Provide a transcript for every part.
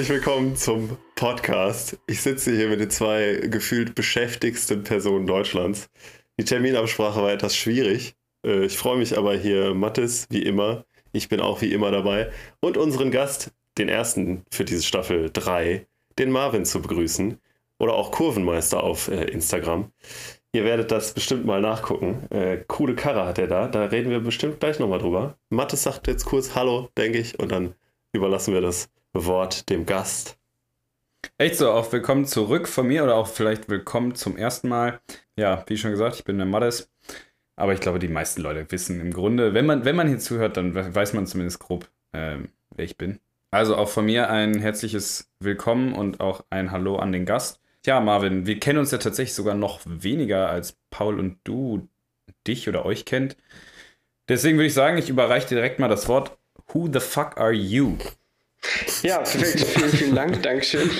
willkommen zum Podcast. Ich sitze hier mit den zwei gefühlt beschäftigsten Personen Deutschlands. Die Terminabsprache war etwas schwierig. Ich freue mich aber hier, Mathis, wie immer. Ich bin auch wie immer dabei. Und unseren Gast, den ersten für diese Staffel 3, den Marvin, zu begrüßen. Oder auch Kurvenmeister auf Instagram. Ihr werdet das bestimmt mal nachgucken. Coole Karre hat er da. Da reden wir bestimmt gleich nochmal drüber. Mathis sagt jetzt kurz Hallo, denke ich. Und dann überlassen wir das Wort dem Gast. Echt so, auch willkommen zurück von mir oder auch vielleicht willkommen zum ersten Mal. Ja, wie schon gesagt, ich bin der Mathis. Aber ich glaube, die meisten Leute wissen im Grunde, wenn man hier zuhört, dann weiß man zumindest grob, wer ich bin. Also auch von mir ein herzliches Willkommen und auch ein Hallo an den Gast. Tja, Marvin, wir kennen uns ja tatsächlich sogar noch weniger, als Paul und du dich oder euch kennt. Deswegen würde ich sagen, ich überreiche dir direkt mal das Wort. Who the fuck are you? Ja, perfekt. Vielen, vielen Dank. Dankeschön.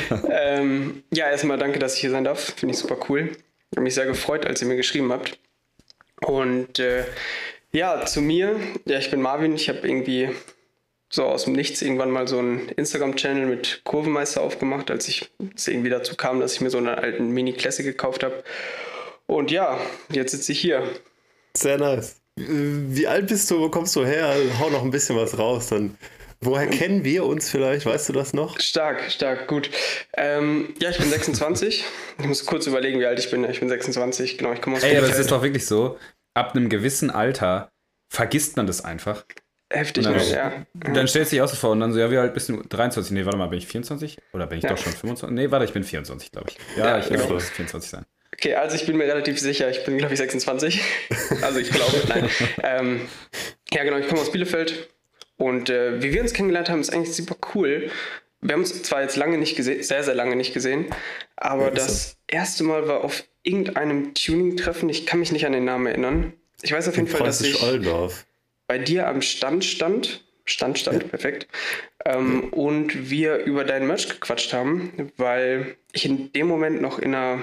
Ja, erstmal danke, dass ich hier sein darf. Finde ich super cool. Ich habe mich sehr gefreut, als ihr mir geschrieben habt. Und ja, zu mir. Ja, ich bin Marvin. Ich habe irgendwie so aus dem Nichts irgendwann mal so einen Instagram-Channel mit Kurvenmeister aufgemacht, als es irgendwie dazu kam, dass ich mir so einen alten Mini-Classic gekauft habe. Und ja, jetzt sitze ich hier. Sehr nice. Wie alt bist du? Wo kommst du her? Hau noch ein bisschen was raus. Dann, woher kennen wir uns vielleicht? Weißt du das noch? Stark, gut. Ja, ich bin 26. Ich muss kurz überlegen, wie alt ich bin. Ich bin 26, genau. Ich komme aus Ey, aber Bielefeld. es ist doch wirklich so, ab einem gewissen Alter vergisst man das einfach. Heftig, Und dann, ja. Dann stellst du dich auch so vor und dann so, ja, wie alt bist du? 23? Nee, warte mal, bin ich 24? Oder bin ich Ja. doch schon 25? Nee, warte, ich bin 24, glaube ich. Ja, Ja, ich genau. muss 24 sein. Okay, also ich bin mir relativ sicher, ich bin, glaube ich, 26. Also ich glaube, nein. Ja, genau, ich komme aus Bielefeld. Und wie wir uns kennengelernt haben, ist eigentlich super cool. Wir haben uns zwar jetzt lange nicht gesehen, sehr, sehr lange nicht gesehen, aber Ja, ist das erste Mal war auf irgendeinem Tuning-Treffen. Ich kann mich nicht an den Namen erinnern. Ich weiß auf jeden Fall, dass ich Oldorf. bei dir am Stand stand, perfekt, und wir über deinen Merch gequatscht haben, weil ich in dem Moment noch in einer,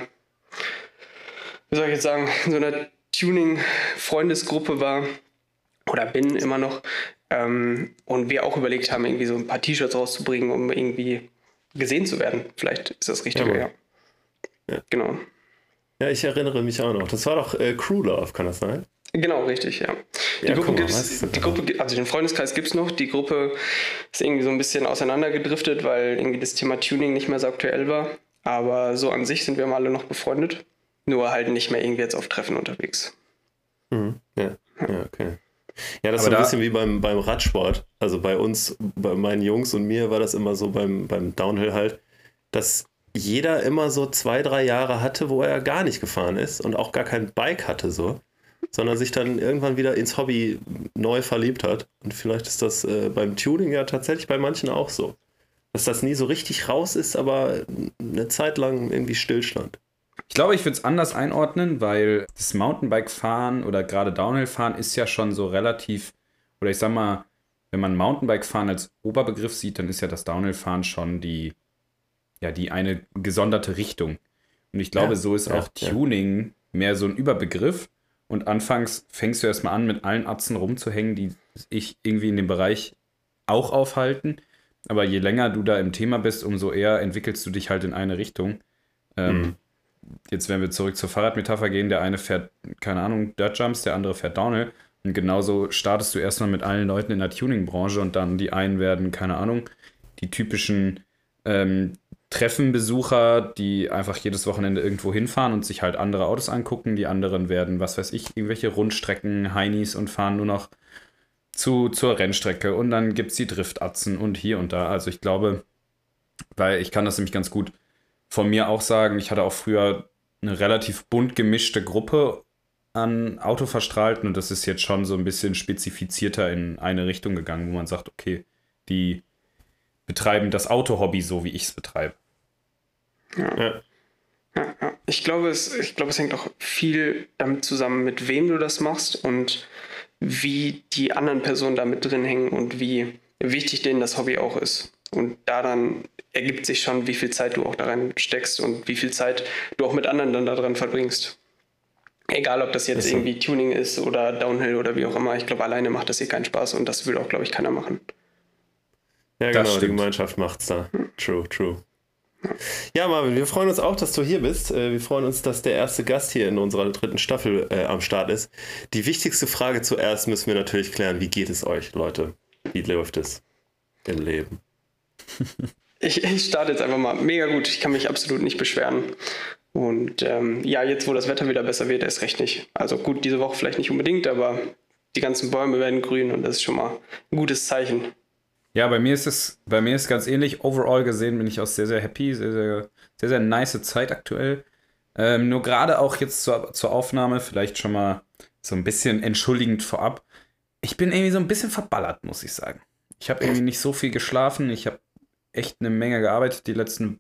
wie soll ich jetzt sagen, in so einer Tuning-Freundesgruppe war oder bin immer noch, und wir auch überlegt haben, irgendwie so ein paar T-Shirts rauszubringen, um irgendwie gesehen zu werden. Vielleicht ist das Richtige, Ja, ja. Ja. Genau. Ja, ich erinnere mich auch noch. Das war doch Crew Love, kann das sein? Genau, richtig, ja. Ja, guck mal, weißt du, Also den Freundeskreis gibt es noch. Die Gruppe ist irgendwie so ein bisschen auseinandergedriftet, weil irgendwie das Thema Tuning nicht mehr so aktuell war. Aber so an sich sind wir alle noch befreundet. Nur halt nicht mehr irgendwie jetzt auf Treffen unterwegs. Ja, okay. Ja, das ist so Aber ein bisschen wie beim Radsport. Also bei uns, bei meinen Jungs und mir war das immer so beim Downhill halt, dass jeder immer so 2-3 Jahre hatte, wo er gar nicht gefahren ist und auch gar kein Bike hatte so, sondern sich dann irgendwann wieder ins Hobby neu verliebt hat. Und vielleicht ist das beim Tuning ja tatsächlich bei manchen auch so. Dass das nie so richtig raus ist, aber eine Zeit lang irgendwie stillstand. Ich glaube, ich würde es anders einordnen, weil das Mountainbike-Fahren oder gerade Downhill-Fahren ist ja schon so relativ, oder ich sag mal, wenn man Mountainbike-Fahren als Oberbegriff sieht, dann ist ja das Downhill-Fahren schon die eine gesonderte Richtung. Und ich glaube, Ja, so ist ja, auch Tuning mehr so ein Überbegriff. Und anfangs fängst du erstmal an, mit allen Atzen rumzuhängen, die sich irgendwie in dem Bereich auch aufhalten. Aber je länger du da im Thema bist, umso eher entwickelst du dich halt in eine Richtung. Jetzt, wenn wir zurück zur Fahrradmetapher gehen, der eine fährt, keine Ahnung, Dirt Jumps, der andere fährt Downhill. Und genauso startest du erstmal mit allen Leuten in der Tuning-Branche und dann die einen werden, keine Ahnung, die typischen Treffenbesucher, die einfach jedes Wochenende irgendwo hinfahren und sich halt andere Autos angucken. Die anderen werden, was weiß ich, irgendwelche Rundstrecken, Heinis und fahren nur noch zur Rennstrecke. Und dann gibt es die Driftatzen und hier und da. Also ich glaube, weil ich kann das nämlich ganz gut von mir auch sagen, ich hatte auch früher eine relativ bunt gemischte Gruppe an Autoverstrahlten und das ist jetzt schon so ein bisschen spezifizierter in eine Richtung gegangen, wo man sagt, okay, die betreiben das Autohobby so, wie ich es betreibe. Ja. Ja. Ich glaube, es hängt auch viel damit zusammen, mit wem du das machst und wie die anderen Personen da mit drin hängen und wie wichtig denen das Hobby auch ist. Und da dann ergibt sich schon, wie viel Zeit du auch da rein steckst und wie viel Zeit du auch mit anderen dann da dran verbringst. Egal, ob das jetzt irgendwie Tuning ist oder Downhill oder wie auch immer. Ich glaube, alleine macht das hier keinen Spaß und das will auch, glaube ich, keiner machen. Ja, Das genau, die stimmt. Gemeinschaft macht's da. True, true. Ja, Marvin, wir freuen uns auch, dass du hier bist. Wir freuen uns, dass der erste Gast hier in unserer 3. Staffel am Start ist. Die wichtigste Frage zuerst müssen wir natürlich klären. Wie geht es euch, Leute? Wie läuft es im Leben? Ich starte jetzt einfach mal. Mega gut, ich kann mich absolut nicht beschweren. Und ja, jetzt wo das Wetter wieder besser wird, erst recht nicht. Also gut, diese Woche vielleicht nicht unbedingt, aber die ganzen Bäume werden grün und das ist schon mal ein gutes Zeichen. Ja, bei mir ist ganz ähnlich. Overall gesehen bin ich auch sehr, sehr happy. Sehr, sehr, sehr, sehr nice Zeit aktuell. Nur gerade auch jetzt zur Aufnahme, vielleicht schon mal so ein bisschen entschuldigend vorab. Ich bin irgendwie so ein bisschen verballert, muss ich sagen. Ich habe irgendwie nicht so viel geschlafen. Ich habe echt eine Menge gearbeitet die letzten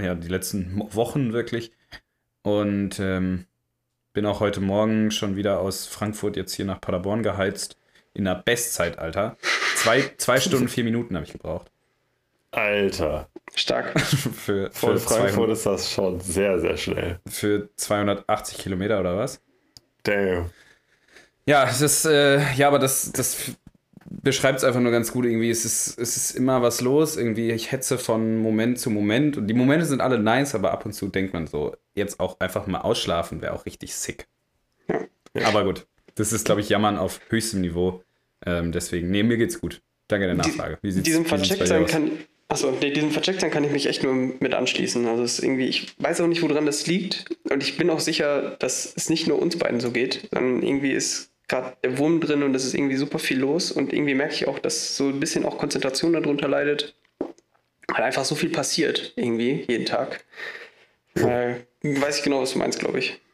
Wochen wirklich. Und bin auch heute Morgen schon wieder aus Frankfurt jetzt hier nach Paderborn geheizt. In der Bestzeit, Alter. 2 Stunden, 4 Minuten habe ich gebraucht. Alter. Stark. Für Von Frankfurt 200, ist das schon sehr, sehr schnell. für 280 Kilometer oder was? Damn. Ja, aber das beschreibt es einfach nur ganz gut. Irgendwie es ist immer was los. Irgendwie, ich hetze von Moment zu Moment. Und die Momente sind alle nice, aber ab und zu denkt man so, jetzt auch einfach mal ausschlafen wäre auch richtig sick. Ja. Aber gut, das ist, glaube ich, Jammern auf höchstem Niveau. Deswegen, nee, mir geht's gut. Danke der Nachfrage. Diesem Verchecktsein kann ich mich echt nur mit anschließen. Also es ist irgendwie, ich weiß auch nicht, woran das liegt. Und ich bin auch sicher, dass es nicht nur uns beiden so geht, sondern irgendwie ist gerade der Wurm drin und es ist irgendwie super viel los. Und irgendwie merke ich auch, dass so ein bisschen auch Konzentration darunter leidet. Weil einfach so viel passiert, irgendwie, jeden Tag. Weiß ich genau, was du meinst, glaube ich.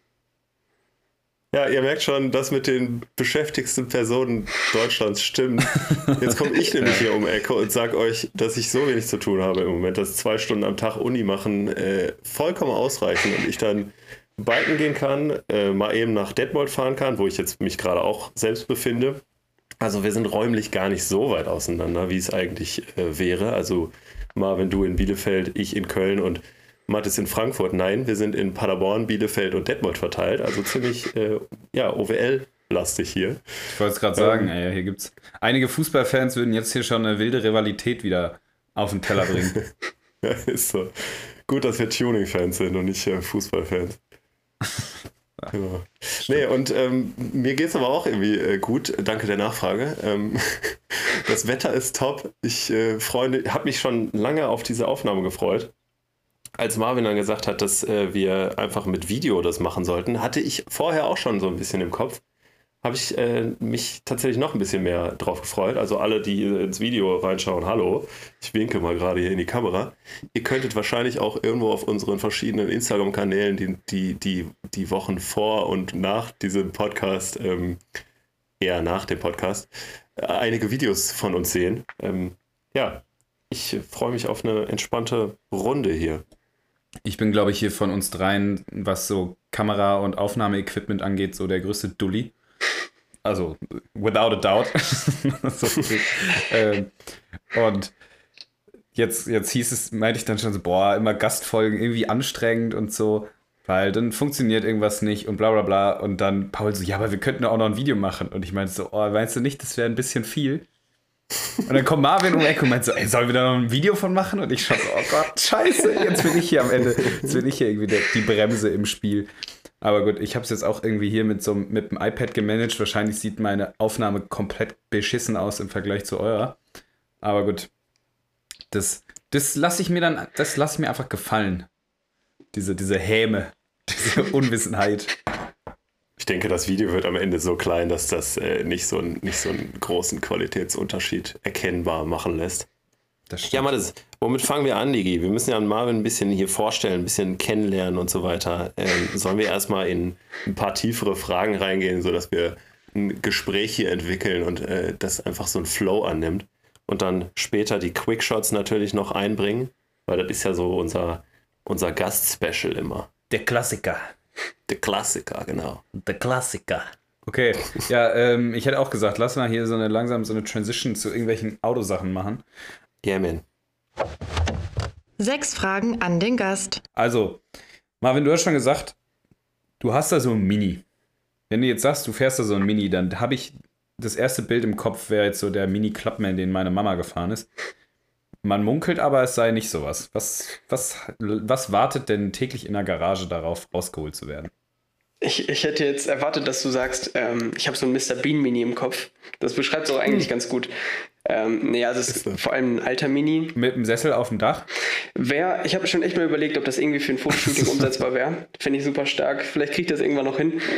Ja, ihr merkt schon, das mit den beschäftigsten Personen Deutschlands stimmt. Jetzt komme ich nämlich hier um die Ecke und sage euch, dass ich so wenig zu tun habe im Moment, dass 2 Stunden am Tag Uni machen vollkommen ausreichen und ich dann biken gehen kann, mal eben nach Detmold fahren kann, wo ich jetzt mich gerade auch selbst befinde. Also wir sind räumlich gar nicht so weit auseinander, wie es eigentlich wäre. Also Marvin, du in Bielefeld, ich in Köln und Mathis in Frankfurt. Nein, wir sind in Paderborn, Bielefeld und Detmold verteilt. Also ziemlich, OWL-lastig hier. Ich wollte es gerade sagen, ey, hier gibt's einige Fußballfans würden jetzt hier schon eine wilde Rivalität wieder auf den Teller bringen. Ja, ist so. Gut, dass wir Tuning-Fans sind und nicht Fußballfans. Genau. Nee, und mir geht es aber auch irgendwie gut. Danke der Nachfrage. Das Wetter ist top. Ich habe mich schon lange auf diese Aufnahme gefreut. Als Marvin dann gesagt hat, dass wir einfach mit Video das machen sollten, hatte ich vorher auch schon so ein bisschen im Kopf. Habe ich mich tatsächlich noch ein bisschen mehr drauf gefreut. Also alle, die ins Video reinschauen, hallo. Ich winke mal gerade hier in die Kamera. Ihr könntet wahrscheinlich auch irgendwo auf unseren verschiedenen Instagram-Kanälen die Wochen vor und nach diesem Podcast, eher nach dem Podcast, einige Videos von uns sehen. Ja, ich freue mich auf eine entspannte Runde hier. Ich bin, glaube ich, hier von uns dreien, was so Kamera- und Aufnahmeequipment angeht, so der größte Dulli. Also, without a doubt. Und jetzt meinte ich dann schon so, boah, immer Gastfolgen irgendwie anstrengend und so, weil dann funktioniert irgendwas nicht und bla bla bla. Und dann Paul so, ja, aber wir könnten auch noch ein Video machen. Und ich meinte so, oh, meinst du nicht, das wäre ein bisschen viel? Und dann kommt Marvin um die Ecke und meint so, ey, sollen wir da noch ein Video von machen? Und ich schon so, oh Gott, scheiße, jetzt bin ich hier am Ende. Jetzt bin ich hier irgendwie die Bremse im Spiel. Aber gut, ich habe es jetzt auch irgendwie hier mit dem iPad gemanagt. Wahrscheinlich sieht meine Aufnahme komplett beschissen aus im Vergleich zu eurer. Aber gut, das lasse ich mir einfach gefallen. Diese Häme, diese Unwissenheit. Ich denke, das Video wird am Ende so klein, dass das nicht so einen großen Qualitätsunterschied erkennbar machen lässt. Das stimmt. Ja, Mathis, womit fangen wir an, Digi? Wir müssen ja an Marvin ein bisschen hier vorstellen, ein bisschen kennenlernen und so weiter. Sollen wir erstmal in ein paar tiefere Fragen reingehen, sodass wir ein Gespräch hier entwickeln und das einfach so einen Flow annimmt und dann später die Quickshots natürlich noch einbringen, weil das ist ja so unser Gast-Special immer. Der Klassiker. Der Klassiker, genau. Der Klassiker. Okay, ja, ich hätte auch gesagt, lass mal hier langsam so eine Transition zu irgendwelchen Autosachen machen. Yeah, man. 6 Fragen an den Gast. Also, Marvin, du hast schon gesagt, du hast da so ein Mini. Wenn du jetzt sagst, du fährst da so ein Mini, dann habe ich das erste Bild im Kopf, wäre jetzt so der Mini Clubman, den meine Mama gefahren ist. Man munkelt aber, es sei nicht sowas. Was wartet denn täglich in der Garage darauf, rausgeholt zu werden? Ich hätte jetzt erwartet, dass du sagst, ich habe so ein Mr. Bean Mini im Kopf. Das beschreibt es auch eigentlich ganz gut. Also es ist vor allem ein alter Mini. Mit dem Sessel auf dem Dach? Ich habe schon echt mal überlegt, ob das irgendwie für ein Fotoshooting umsetzbar wäre. Finde ich super stark. Vielleicht kriege ich das irgendwann noch hin.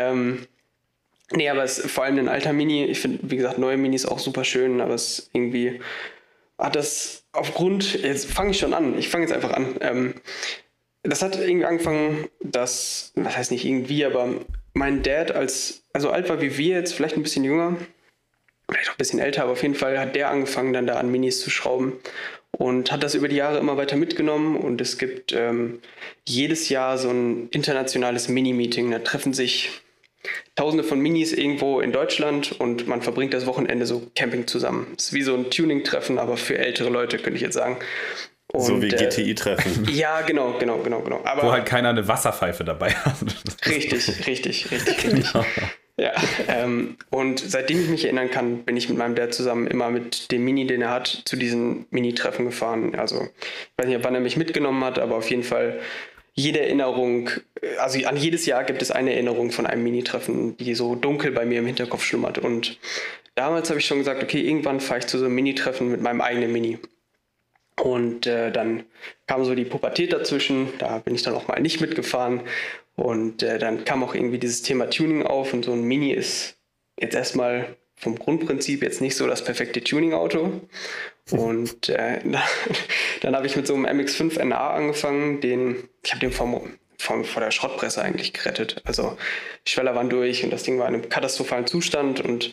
Aber es ist vor allem ein alter Mini. Ich finde, wie gesagt, neue Minis auch super schön, aber es irgendwie hat das jetzt fange ich schon an. Ich fange jetzt einfach an. Das hat irgendwie angefangen, was heißt nicht irgendwie, aber mein Dad also alt war wie wir jetzt, vielleicht ein bisschen jünger, vielleicht auch ein bisschen älter, aber auf jeden Fall hat der angefangen, dann da an Minis zu schrauben und hat das über die Jahre immer weiter mitgenommen und es gibt jedes Jahr so ein internationales Mini-Meeting, da treffen sich Tausende von Minis irgendwo in Deutschland und man verbringt das Wochenende so Camping zusammen. Es ist wie so ein Tuning-Treffen, aber für ältere Leute, könnte ich jetzt sagen. Und, so wie GTI-Treffen. Ja, genau. Aber wo halt keiner eine Wasserpfeife dabei hat. Richtig. Genau. Ja, und seitdem ich mich erinnern kann, bin ich mit meinem Dad zusammen immer mit dem Mini, den er hat, zu diesen Mini-Treffen gefahren. Also ich weiß nicht, wann er mich mitgenommen hat, aber auf jeden Fall jede Erinnerung, also an jedes Jahr gibt es eine Erinnerung von einem Mini-Treffen, die so dunkel bei mir im Hinterkopf schlummert. Und damals habe ich schon gesagt, okay, irgendwann fahre ich zu so einem Mini-Treffen mit meinem eigenen Mini. Und dann kam so die Pubertät dazwischen, da bin ich dann auch mal nicht mitgefahren und dann kam auch irgendwie dieses Thema Tuning auf und so ein Mini ist jetzt erstmal vom Grundprinzip jetzt nicht so das perfekte Tuning-Auto und dann habe ich mit so einem MX-5 NA angefangen, ich habe den vor der Schrottpresse eigentlich gerettet, also die Schweller waren durch und das Ding war in einem katastrophalen Zustand und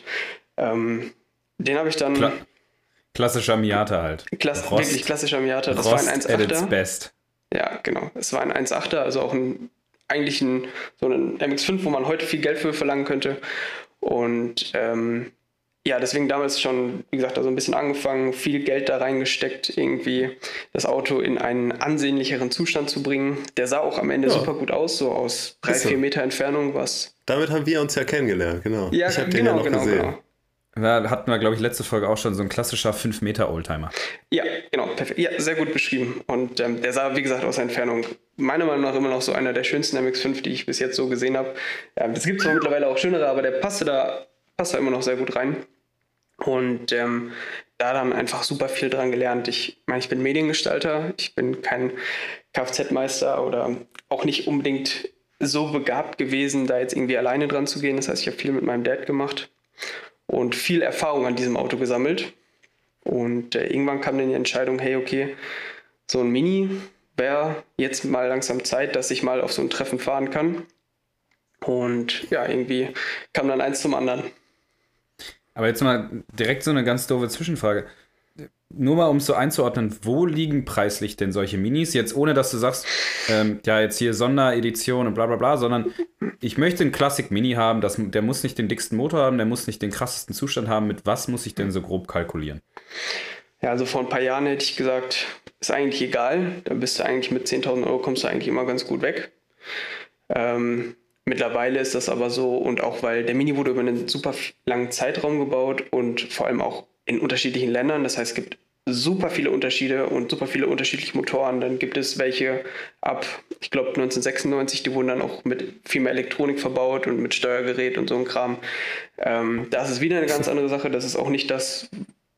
den habe ich dann... Klassischer Miata halt. Wirklich klassischer Miata. Das Rost war ein 1.8er. at its best. Ja, genau. Es war ein 1.8er, also auch so ein MX-5, wo man heute viel Geld für verlangen könnte. Und deswegen damals schon, wie gesagt, da so ein bisschen angefangen, viel Geld da reingesteckt, irgendwie das Auto in einen ansehnlicheren Zustand zu bringen. Der sah auch am Ende super gut aus, so aus 3-4 Meter Entfernung. Damit haben wir uns ja kennengelernt, genau. Ja, ich habe den ja noch gesehen. Genau. Da hatten wir, glaube ich, letzte Folge auch schon so ein klassischer 5-Meter-Oldtimer. Ja, genau, perfekt. Ja, sehr gut beschrieben. Und der sah, wie gesagt, aus der Entfernung meiner Meinung nach immer noch so einer der schönsten MX-5, die ich bis jetzt so gesehen habe. Es gibt zwar mittlerweile auch schönere, aber der passt da immer noch sehr gut rein. Und da dann einfach super viel dran gelernt. Ich meine, ich bin Mediengestalter, ich bin kein Kfz-Meister oder auch nicht unbedingt so begabt gewesen, da jetzt irgendwie alleine dran zu gehen. Das heißt, ich habe viel mit meinem Dad gemacht und viel Erfahrung an diesem Auto gesammelt. Und irgendwann kam dann die Entscheidung, hey, okay, so ein Mini wäre jetzt mal langsam Zeit, dass ich mal auf so ein Treffen fahren kann. Und ja, irgendwie kam dann eins zum anderen. Aber jetzt mal direkt so eine ganz doofe Zwischenfrage. Nur mal, um es so einzuordnen, wo liegen preislich denn solche Minis? Jetzt ohne, dass du sagst, jetzt hier Sonderedition und bla bla bla, sondern ich möchte einen Classic Mini haben, der muss nicht den dicksten Motor haben, der muss nicht den krassesten Zustand haben. Mit was muss ich denn so grob kalkulieren? Ja, also vor ein paar Jahren hätte ich gesagt, ist eigentlich egal. Da bist du eigentlich mit 10.000 Euro kommst du eigentlich immer ganz gut weg. Mittlerweile ist das aber so, und auch weil der Mini wurde über einen super langen Zeitraum gebaut und vor allem auch in unterschiedlichen Ländern. Das heißt, es gibt super viele Unterschiede und super viele unterschiedliche Motoren. Dann gibt es welche ab, ich glaube 1996, die wurden dann auch mit viel mehr Elektronik verbaut und mit Steuergerät und so ein Kram. Das ist wieder eine ganz andere Sache. Das ist auch nicht das,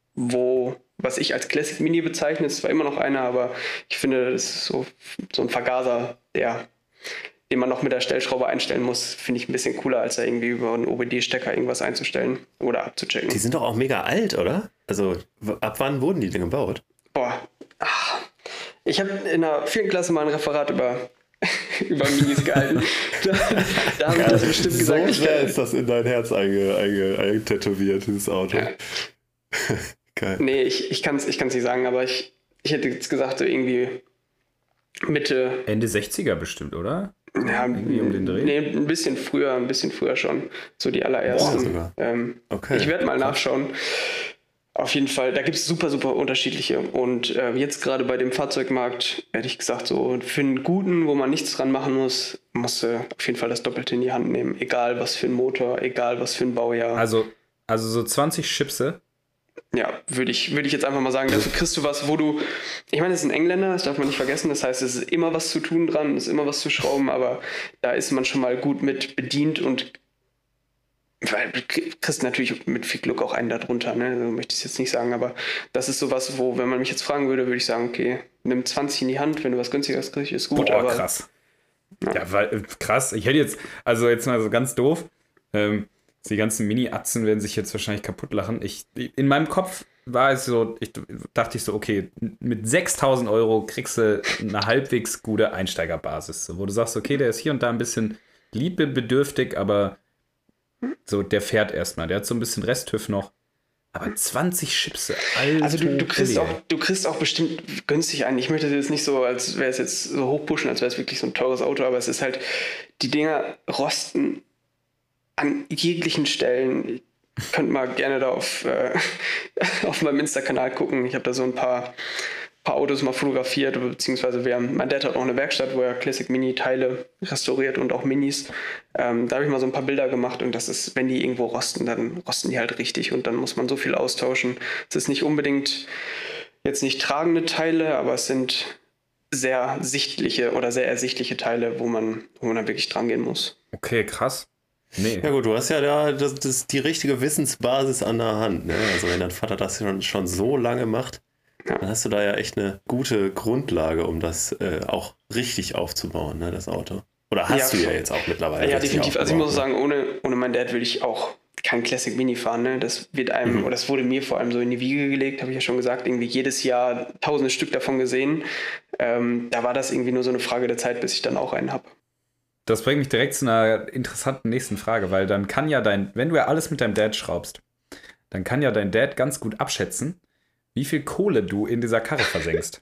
was ich als Classic Mini bezeichne. Es ist zwar immer noch einer, aber ich finde, das ist so ein Vergaser, den man noch mit der Stellschraube einstellen muss, finde ich ein bisschen cooler, als da irgendwie über einen OBD-Stecker irgendwas einzustellen oder abzuchecken. Die sind doch auch mega alt, oder? Also ab wann wurden die denn gebaut? Ich habe in der 4. Klasse mal ein Referat über Minis gehalten. Da habe ich das bestimmt gesagt. So schnell ist das in dein Herz eingetätowiert, dieses Auto. Ja. Geil. Nee, ich kann's nicht sagen, aber ich hätte jetzt gesagt, so irgendwie Mitte... Ende 60er bestimmt, oder? Ja, irgendwie um den Dreh? Nee, ein bisschen früher schon. So die allerersten. Boah, okay. Ich werde mal nachschauen. Auf jeden Fall, da gibt es super, super unterschiedliche. Und jetzt gerade bei dem Fahrzeugmarkt, hätte ich gesagt, so für einen guten, wo man nichts dran machen muss, musst du auf jeden Fall das Doppelte in die Hand nehmen. Egal was für ein Motor, egal was für ein Baujahr. Also so 20 Chipse Ja, würde ich jetzt einfach mal sagen, dafür kriegst du was, wo du, ich meine, es ist ein Engländer, das darf man nicht vergessen, das heißt, es ist immer was zu tun dran, es ist immer was zu schrauben, aber da ist man schon mal gut mit bedient und weil du kriegst natürlich mit viel Glück auch einen da drunter, ne? So möchte ich es jetzt nicht sagen, aber das ist sowas, wo, wenn man mich jetzt fragen würde, würde ich sagen, okay, nimm 20 in die Hand, wenn du was günstigeres kriegst, ist gut. Boah, aber krass. Ja, weil, krass. Ich hätte jetzt, also jetzt mal so ganz doof, die ganzen Mini-Atzen werden sich jetzt wahrscheinlich kaputt lachen. In meinem Kopf war es so, dachte ich so, okay, mit 6.000 Euro kriegst du eine halbwegs gute Einsteigerbasis, so, wo du sagst, okay, der ist hier und da ein bisschen liebebedürftig, aber so, der fährt erstmal. Der hat so ein bisschen Resttüff noch. Aber 20 Chipse, Alter. Also du kriegst auch bestimmt günstig ein. Ich möchte das jetzt nicht so, als wäre es jetzt so hochpushen, als wäre es wirklich so ein teures Auto, aber es ist halt, die Dinger rosten an jeglichen Stellen. Könnt mal gerne da auf meinem Insta-Kanal gucken. Ich habe da so ein paar Autos mal fotografiert, beziehungsweise mein Dad hat auch eine Werkstatt, wo er Classic Mini-Teile restauriert und auch Minis. Da habe ich mal so ein paar Bilder gemacht und das ist, wenn die irgendwo rosten, dann rosten die halt richtig und dann muss man so viel austauschen. Es ist nicht unbedingt jetzt nicht tragende Teile, aber es sind sehr sichtliche oder sehr ersichtliche Teile, wo man dann wirklich dran gehen muss. Okay, krass. Nee. Ja gut, du hast ja da die richtige Wissensbasis an der Hand. Ne? Also wenn dein Vater das schon so lange macht, dann hast du da ja echt eine gute Grundlage, um das auch richtig aufzubauen, ne, das Auto. Oder hast du ja jetzt auch mittlerweile. Ja, definitiv. Also ich muss sagen, ohne meinen Dad würde ich auch kein Classic Mini fahren. Ne? Das wird einem, oder das wurde mir vor allem so in die Wiege gelegt, habe ich ja schon gesagt, irgendwie jedes Jahr tausende Stück davon gesehen. Da war das irgendwie nur so eine Frage der Zeit, bis ich dann auch einen habe. Das bringt mich direkt zu einer interessanten nächsten Frage, weil dann kann ja wenn du ja alles mit deinem Dad schraubst, dann kann ja dein Dad ganz gut abschätzen, wie viel Kohle du in dieser Karre versenkst.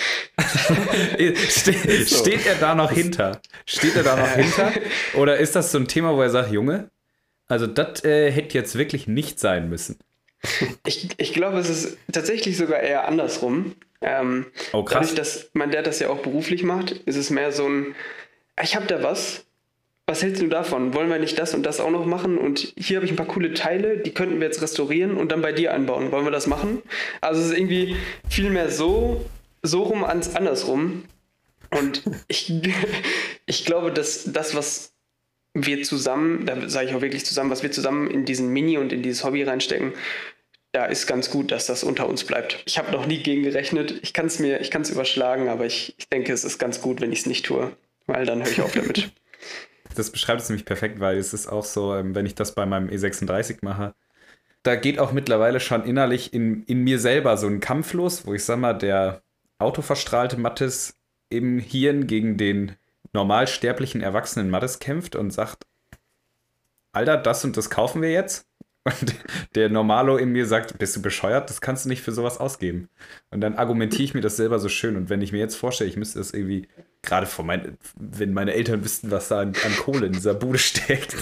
Steht er da noch hinter? Steht er da noch hinter? Oder ist das so ein Thema, wo er sagt, Junge, also das hätte jetzt wirklich nicht sein müssen? Ich glaube, es ist tatsächlich sogar eher andersrum. Oh, krass. Dadurch, dass mein Dad das ja auch beruflich macht, ist es mehr so ein, ich habe da was hältst du davon? Wollen wir nicht das und das auch noch machen? Und hier habe ich ein paar coole Teile, die könnten wir jetzt restaurieren und dann bei dir einbauen. Wollen wir das machen? Also es ist irgendwie viel mehr so rum als andersrum. Und ich glaube, dass das, was wir zusammen, da sage ich auch wirklich zusammen, was wir zusammen in diesen Mini und in dieses Hobby reinstecken, da ist ganz gut, dass das unter uns bleibt. Ich habe noch nie gegen gerechnet. Ich kann es überschlagen, aber ich denke, es ist ganz gut, wenn ich es nicht tue, weil dann höre ich auf damit. Das beschreibt es nämlich perfekt, weil es ist auch so, wenn ich das bei meinem E36 mache, da geht auch mittlerweile schon innerlich in mir selber so ein Kampf los, wo ich sag mal, der autoverstrahlte Mathis im Hirn gegen den normalsterblichen erwachsenen Mathis kämpft und sagt, Alter, das und das kaufen wir jetzt. Und der Normalo in mir sagt, bist du bescheuert? Das kannst du nicht für sowas ausgeben. Und dann argumentiere ich mir das selber so schön. Und wenn ich mir jetzt vorstelle, ich müsste das irgendwie, gerade wenn meine Eltern wüssten, was da an Kohle in dieser Bude steckt.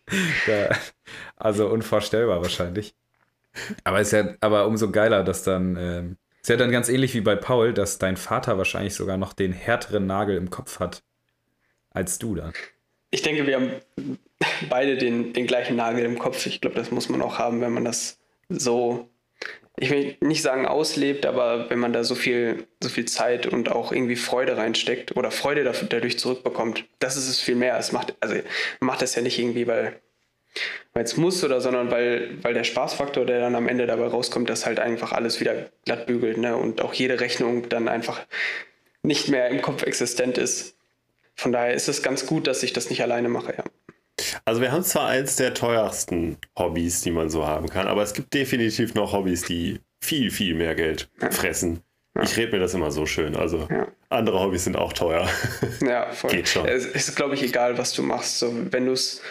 Also unvorstellbar wahrscheinlich. Aber ist ja umso geiler, dass dann, ist ja dann ganz ähnlich wie bei Paul, dass dein Vater wahrscheinlich sogar noch den härteren Nagel im Kopf hat als du dann. Ich denke, wir haben beide den gleichen Nagel im Kopf. Ich glaube, das muss man auch haben, wenn man das so, ich will nicht sagen auslebt, aber wenn man da so viel Zeit und auch irgendwie Freude reinsteckt oder Freude dadurch zurückbekommt, das ist es viel mehr. Man macht das ja nicht irgendwie, weil es muss sondern weil der Spaßfaktor, der dann am Ende dabei rauskommt, dass halt einfach alles wieder glatt bügelt, ne? Und auch jede Rechnung dann einfach nicht mehr im Kopf existent ist. Von daher ist es ganz gut, dass ich das nicht alleine mache, ja. Also wir haben zwar eins der teuersten Hobbys, die man so haben kann, aber es gibt definitiv noch Hobbys, die viel, viel mehr Geld fressen. Ja. Ich rede mir das immer so schön. Also andere Hobbys sind auch teuer. Ja, voll. Geht schon. Es ist, glaube ich, egal, was du machst. So, wenn du es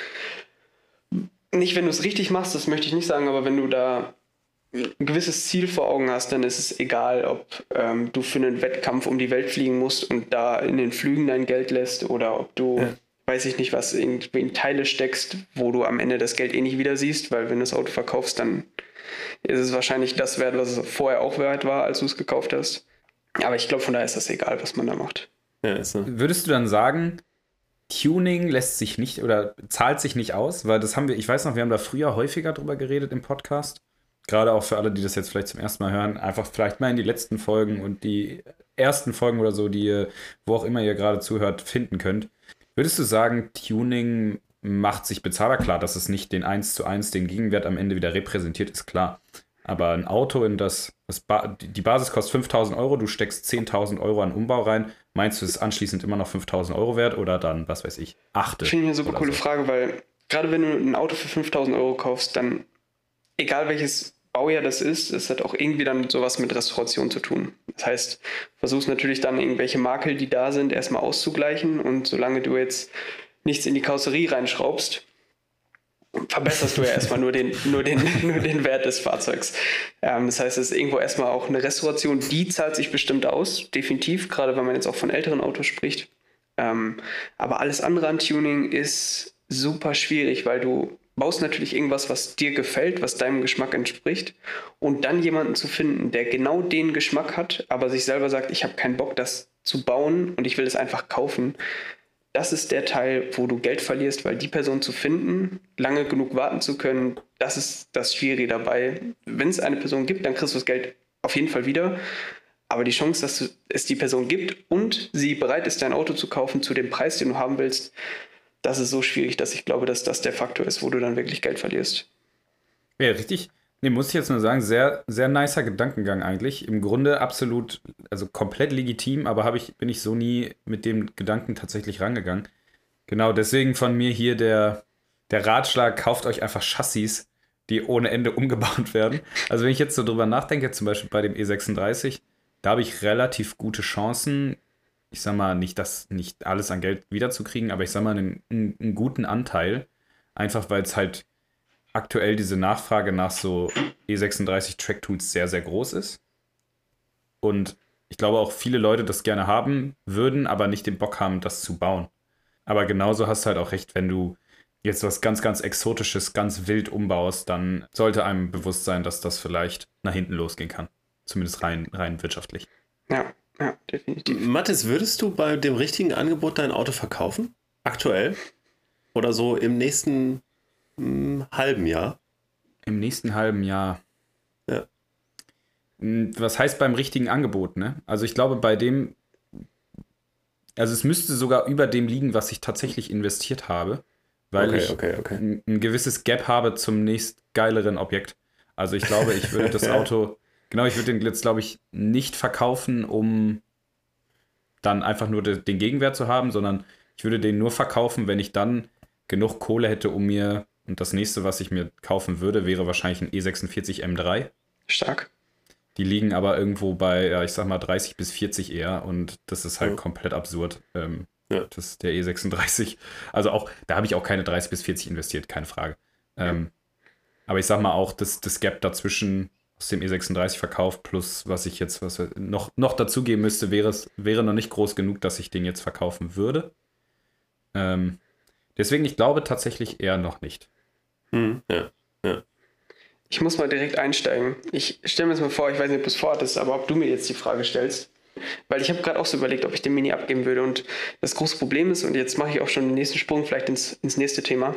richtig machst, das möchte ich nicht sagen, aber wenn du da ein gewisses Ziel vor Augen hast, dann ist es egal, ob du für einen Wettkampf um die Welt fliegen musst und da in den Flügen dein Geld lässt oder ob du, weiß ich nicht, was irgendwie in Teile steckst, wo du am Ende das Geld eh nicht wieder siehst, weil wenn du das Auto verkaufst, dann ist es wahrscheinlich das wert, was es vorher auch wert war, als du es gekauft hast. Aber ich glaube, von daher ist das egal, was man da macht. Ja, ist so. Würdest du dann sagen, Tuning lässt sich nicht oder zahlt sich nicht aus? Weil ich weiß noch, wir haben da früher häufiger drüber geredet im Podcast. gerade auch für alle, die das jetzt vielleicht zum ersten Mal hören, einfach vielleicht mal in die letzten Folgen und die ersten Folgen oder so, die ihr, wo auch immer ihr gerade zuhört, finden könnt. Würdest du sagen, Tuning macht sich bezahlbar? Klar, dass es nicht den 1:1, den Gegenwert am Ende wieder repräsentiert, ist klar. Aber ein Auto, in die Basis kostet 5.000 Euro, du steckst 10.000 Euro an Umbau rein, meinst du, es ist anschließend immer noch 5.000 Euro wert oder dann, was weiß ich, 8? Ich finde eine super coole Frage, weil gerade wenn du ein Auto für 5.000 Euro kaufst, dann, egal welches Baujahr das ist, es hat auch irgendwie dann sowas mit Restauration zu tun. Das heißt, versuchst natürlich dann irgendwelche Makel, die da sind, erstmal auszugleichen, und solange du jetzt nichts in die Karosserie reinschraubst, verbesserst du ja erstmal nur den Wert des Fahrzeugs. Das heißt, es ist irgendwo erstmal auch eine Restauration, die zahlt sich bestimmt aus, definitiv, gerade wenn man jetzt auch von älteren Autos spricht. Aber alles andere an Tuning ist super schwierig, weil du baust natürlich irgendwas, was dir gefällt, was deinem Geschmack entspricht, und dann jemanden zu finden, der genau den Geschmack hat, aber sich selber sagt, ich habe keinen Bock, das zu bauen und ich will es einfach kaufen. Das ist der Teil, wo du Geld verlierst, weil die Person zu finden, lange genug warten zu können, das ist das Schwierige dabei. Wenn es eine Person gibt, dann kriegst du das Geld auf jeden Fall wieder. Aber die Chance, dass es die Person gibt und sie bereit ist, dein Auto zu kaufen zu dem Preis, den du haben willst, das ist so schwierig, dass ich glaube, dass das der Faktor ist, wo du dann wirklich Geld verlierst. Ja, richtig. Nee, muss ich jetzt nur sagen, sehr, sehr nicer Gedankengang eigentlich. Im Grunde absolut, also komplett legitim, aber bin ich so nie mit dem Gedanken tatsächlich rangegangen. Genau, deswegen von mir hier der Ratschlag, kauft euch einfach Chassis, die ohne Ende umgebaut werden. Also wenn ich jetzt so drüber nachdenke, zum Beispiel bei dem E36, da habe ich relativ gute Chancen, ich sag mal, nicht alles an Geld wiederzukriegen, aber ich sag mal, einen guten Anteil, einfach weil es halt aktuell diese Nachfrage nach so E36 Track Tools sehr, sehr groß ist. Und ich glaube auch viele Leute das gerne haben würden, aber nicht den Bock haben, das zu bauen. Aber genauso hast du halt auch recht, wenn du jetzt was ganz, ganz Exotisches, ganz wild umbaust, dann sollte einem bewusst sein, dass das vielleicht nach hinten losgehen kann. Zumindest rein wirtschaftlich. Ja, definitiv. Mathis, würdest du bei dem richtigen Angebot dein Auto verkaufen? Aktuell? Oder so im nächsten halben Jahr? Im nächsten halben Jahr. Ja. Was heißt beim richtigen Angebot, ne? Also ich glaube, also es müsste sogar über dem liegen, was ich tatsächlich investiert habe, weil ich ein gewisses Gap habe zum nächst geileren Objekt. Also ich glaube, ich würde das Auto, ich würde den jetzt, glaube ich, nicht verkaufen, um dann einfach nur den Gegenwert zu haben, sondern ich würde den nur verkaufen, wenn ich dann genug Kohle hätte, und das nächste, was ich mir kaufen würde, wäre wahrscheinlich ein E46 M3. Stark. Die liegen aber irgendwo bei, ich sag mal, 30 bis 40 eher, und das ist halt komplett absurd. Das ist der E36. Also auch, da habe ich auch keine 30 bis 40 investiert, keine Frage. Aber ich sag mal auch, das Gap dazwischen aus dem E36 Verkauf plus was ich jetzt noch dazugeben müsste, wäre noch nicht groß genug, dass ich den jetzt verkaufen würde. Deswegen, ich glaube tatsächlich eher noch nicht. Ja. Ich muss mal direkt einsteigen. Ich stelle mir jetzt mal vor, ich weiß nicht, ob du es vorhattest, aber ob du mir jetzt die Frage stellst. Weil ich habe gerade auch so überlegt, ob ich den Mini abgeben würde. Und das große Problem ist, und jetzt mache ich auch schon den nächsten Sprung vielleicht ins nächste Thema,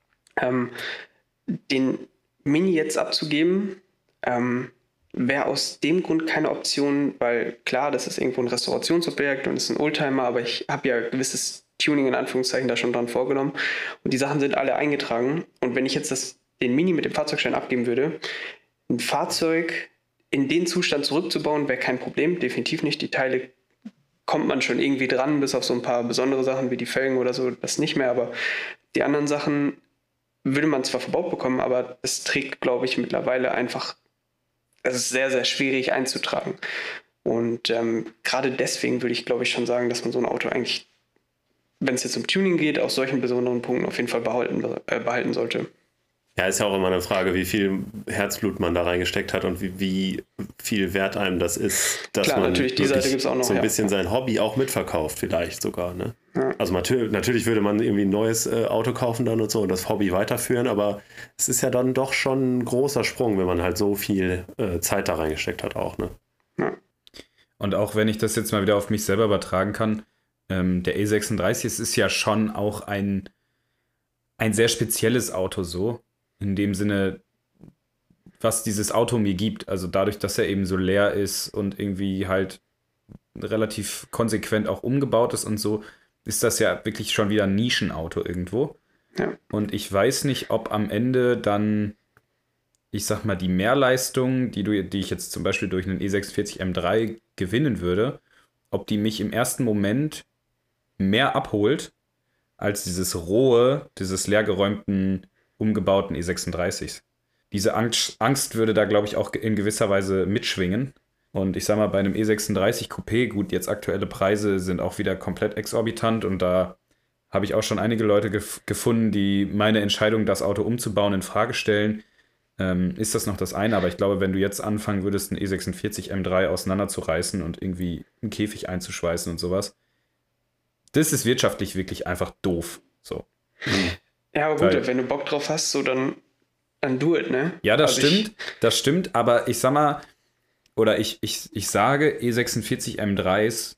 den Mini jetzt abzugeben, wäre aus dem Grund keine Option, weil klar, das ist irgendwo ein Restaurationsobjekt und es ist ein Oldtimer, aber ich habe ja gewisses Tuning in Anführungszeichen da schon dran vorgenommen und die Sachen sind alle eingetragen. Und wenn ich jetzt den Mini mit dem Fahrzeugschein abgeben würde, ein Fahrzeug in den Zustand zurückzubauen, wäre kein Problem, definitiv nicht. Die Teile kommt man schon irgendwie dran, bis auf so ein paar besondere Sachen wie die Felgen oder so, das nicht mehr, aber die anderen Sachen würde man zwar verbaut bekommen, aber es trägt, glaube ich, mittlerweile einfach, es ist sehr, sehr schwierig einzutragen. Und gerade deswegen würde ich, glaube ich, schon sagen, dass man so ein Auto eigentlich, wenn es jetzt um Tuning geht, aus solchen besonderen Punkten auf jeden Fall behalten sollte. Ja, ist ja auch immer eine Frage, wie viel Herzblut man da reingesteckt hat und wie viel wert einem das ist, dass Klar, man natürlich, die Seite gibt's auch noch, so ein bisschen sein Hobby auch mitverkauft, vielleicht sogar. Ne? Ja. Also natürlich würde man irgendwie ein neues Auto kaufen dann und so und das Hobby weiterführen, aber es ist ja dann doch schon ein großer Sprung, wenn man halt so viel Zeit da reingesteckt hat auch. Ne? Ja. Und auch wenn ich das jetzt mal wieder auf mich selber übertragen kann, der E36, es ist ja schon auch ein sehr spezielles Auto so. In dem Sinne, was dieses Auto mir gibt. Also dadurch, dass er eben so leer ist und irgendwie halt relativ konsequent auch umgebaut ist und so, ist das ja wirklich schon wieder ein Nischenauto irgendwo. Ja. Und ich weiß nicht, ob am Ende dann, ich sag mal, die Mehrleistung, die ich jetzt zum Beispiel durch einen E46 M3 gewinnen würde, ob die mich im ersten Moment mehr abholt als dieses rohe, dieses leergeräumten, umgebauten E36s. Diese Angst würde da, glaube ich, auch in gewisser Weise mitschwingen. Und ich sag mal, bei einem E36 Coupé, gut, jetzt aktuelle Preise sind auch wieder komplett exorbitant und da habe ich auch schon einige Leute gefunden, die meine Entscheidung, das Auto umzubauen, in Frage stellen. Ist das noch das eine? Aber ich glaube, wenn du jetzt anfangen würdest, einen E46 M3 auseinanderzureißen und irgendwie einen Käfig einzuschweißen und sowas, das ist wirtschaftlich wirklich einfach doof. So. Ja, aber gut, wenn du Bock drauf hast, so dann do it, ne? Ja, das stimmt, aber ich sag mal, oder ich sage, E46 M3s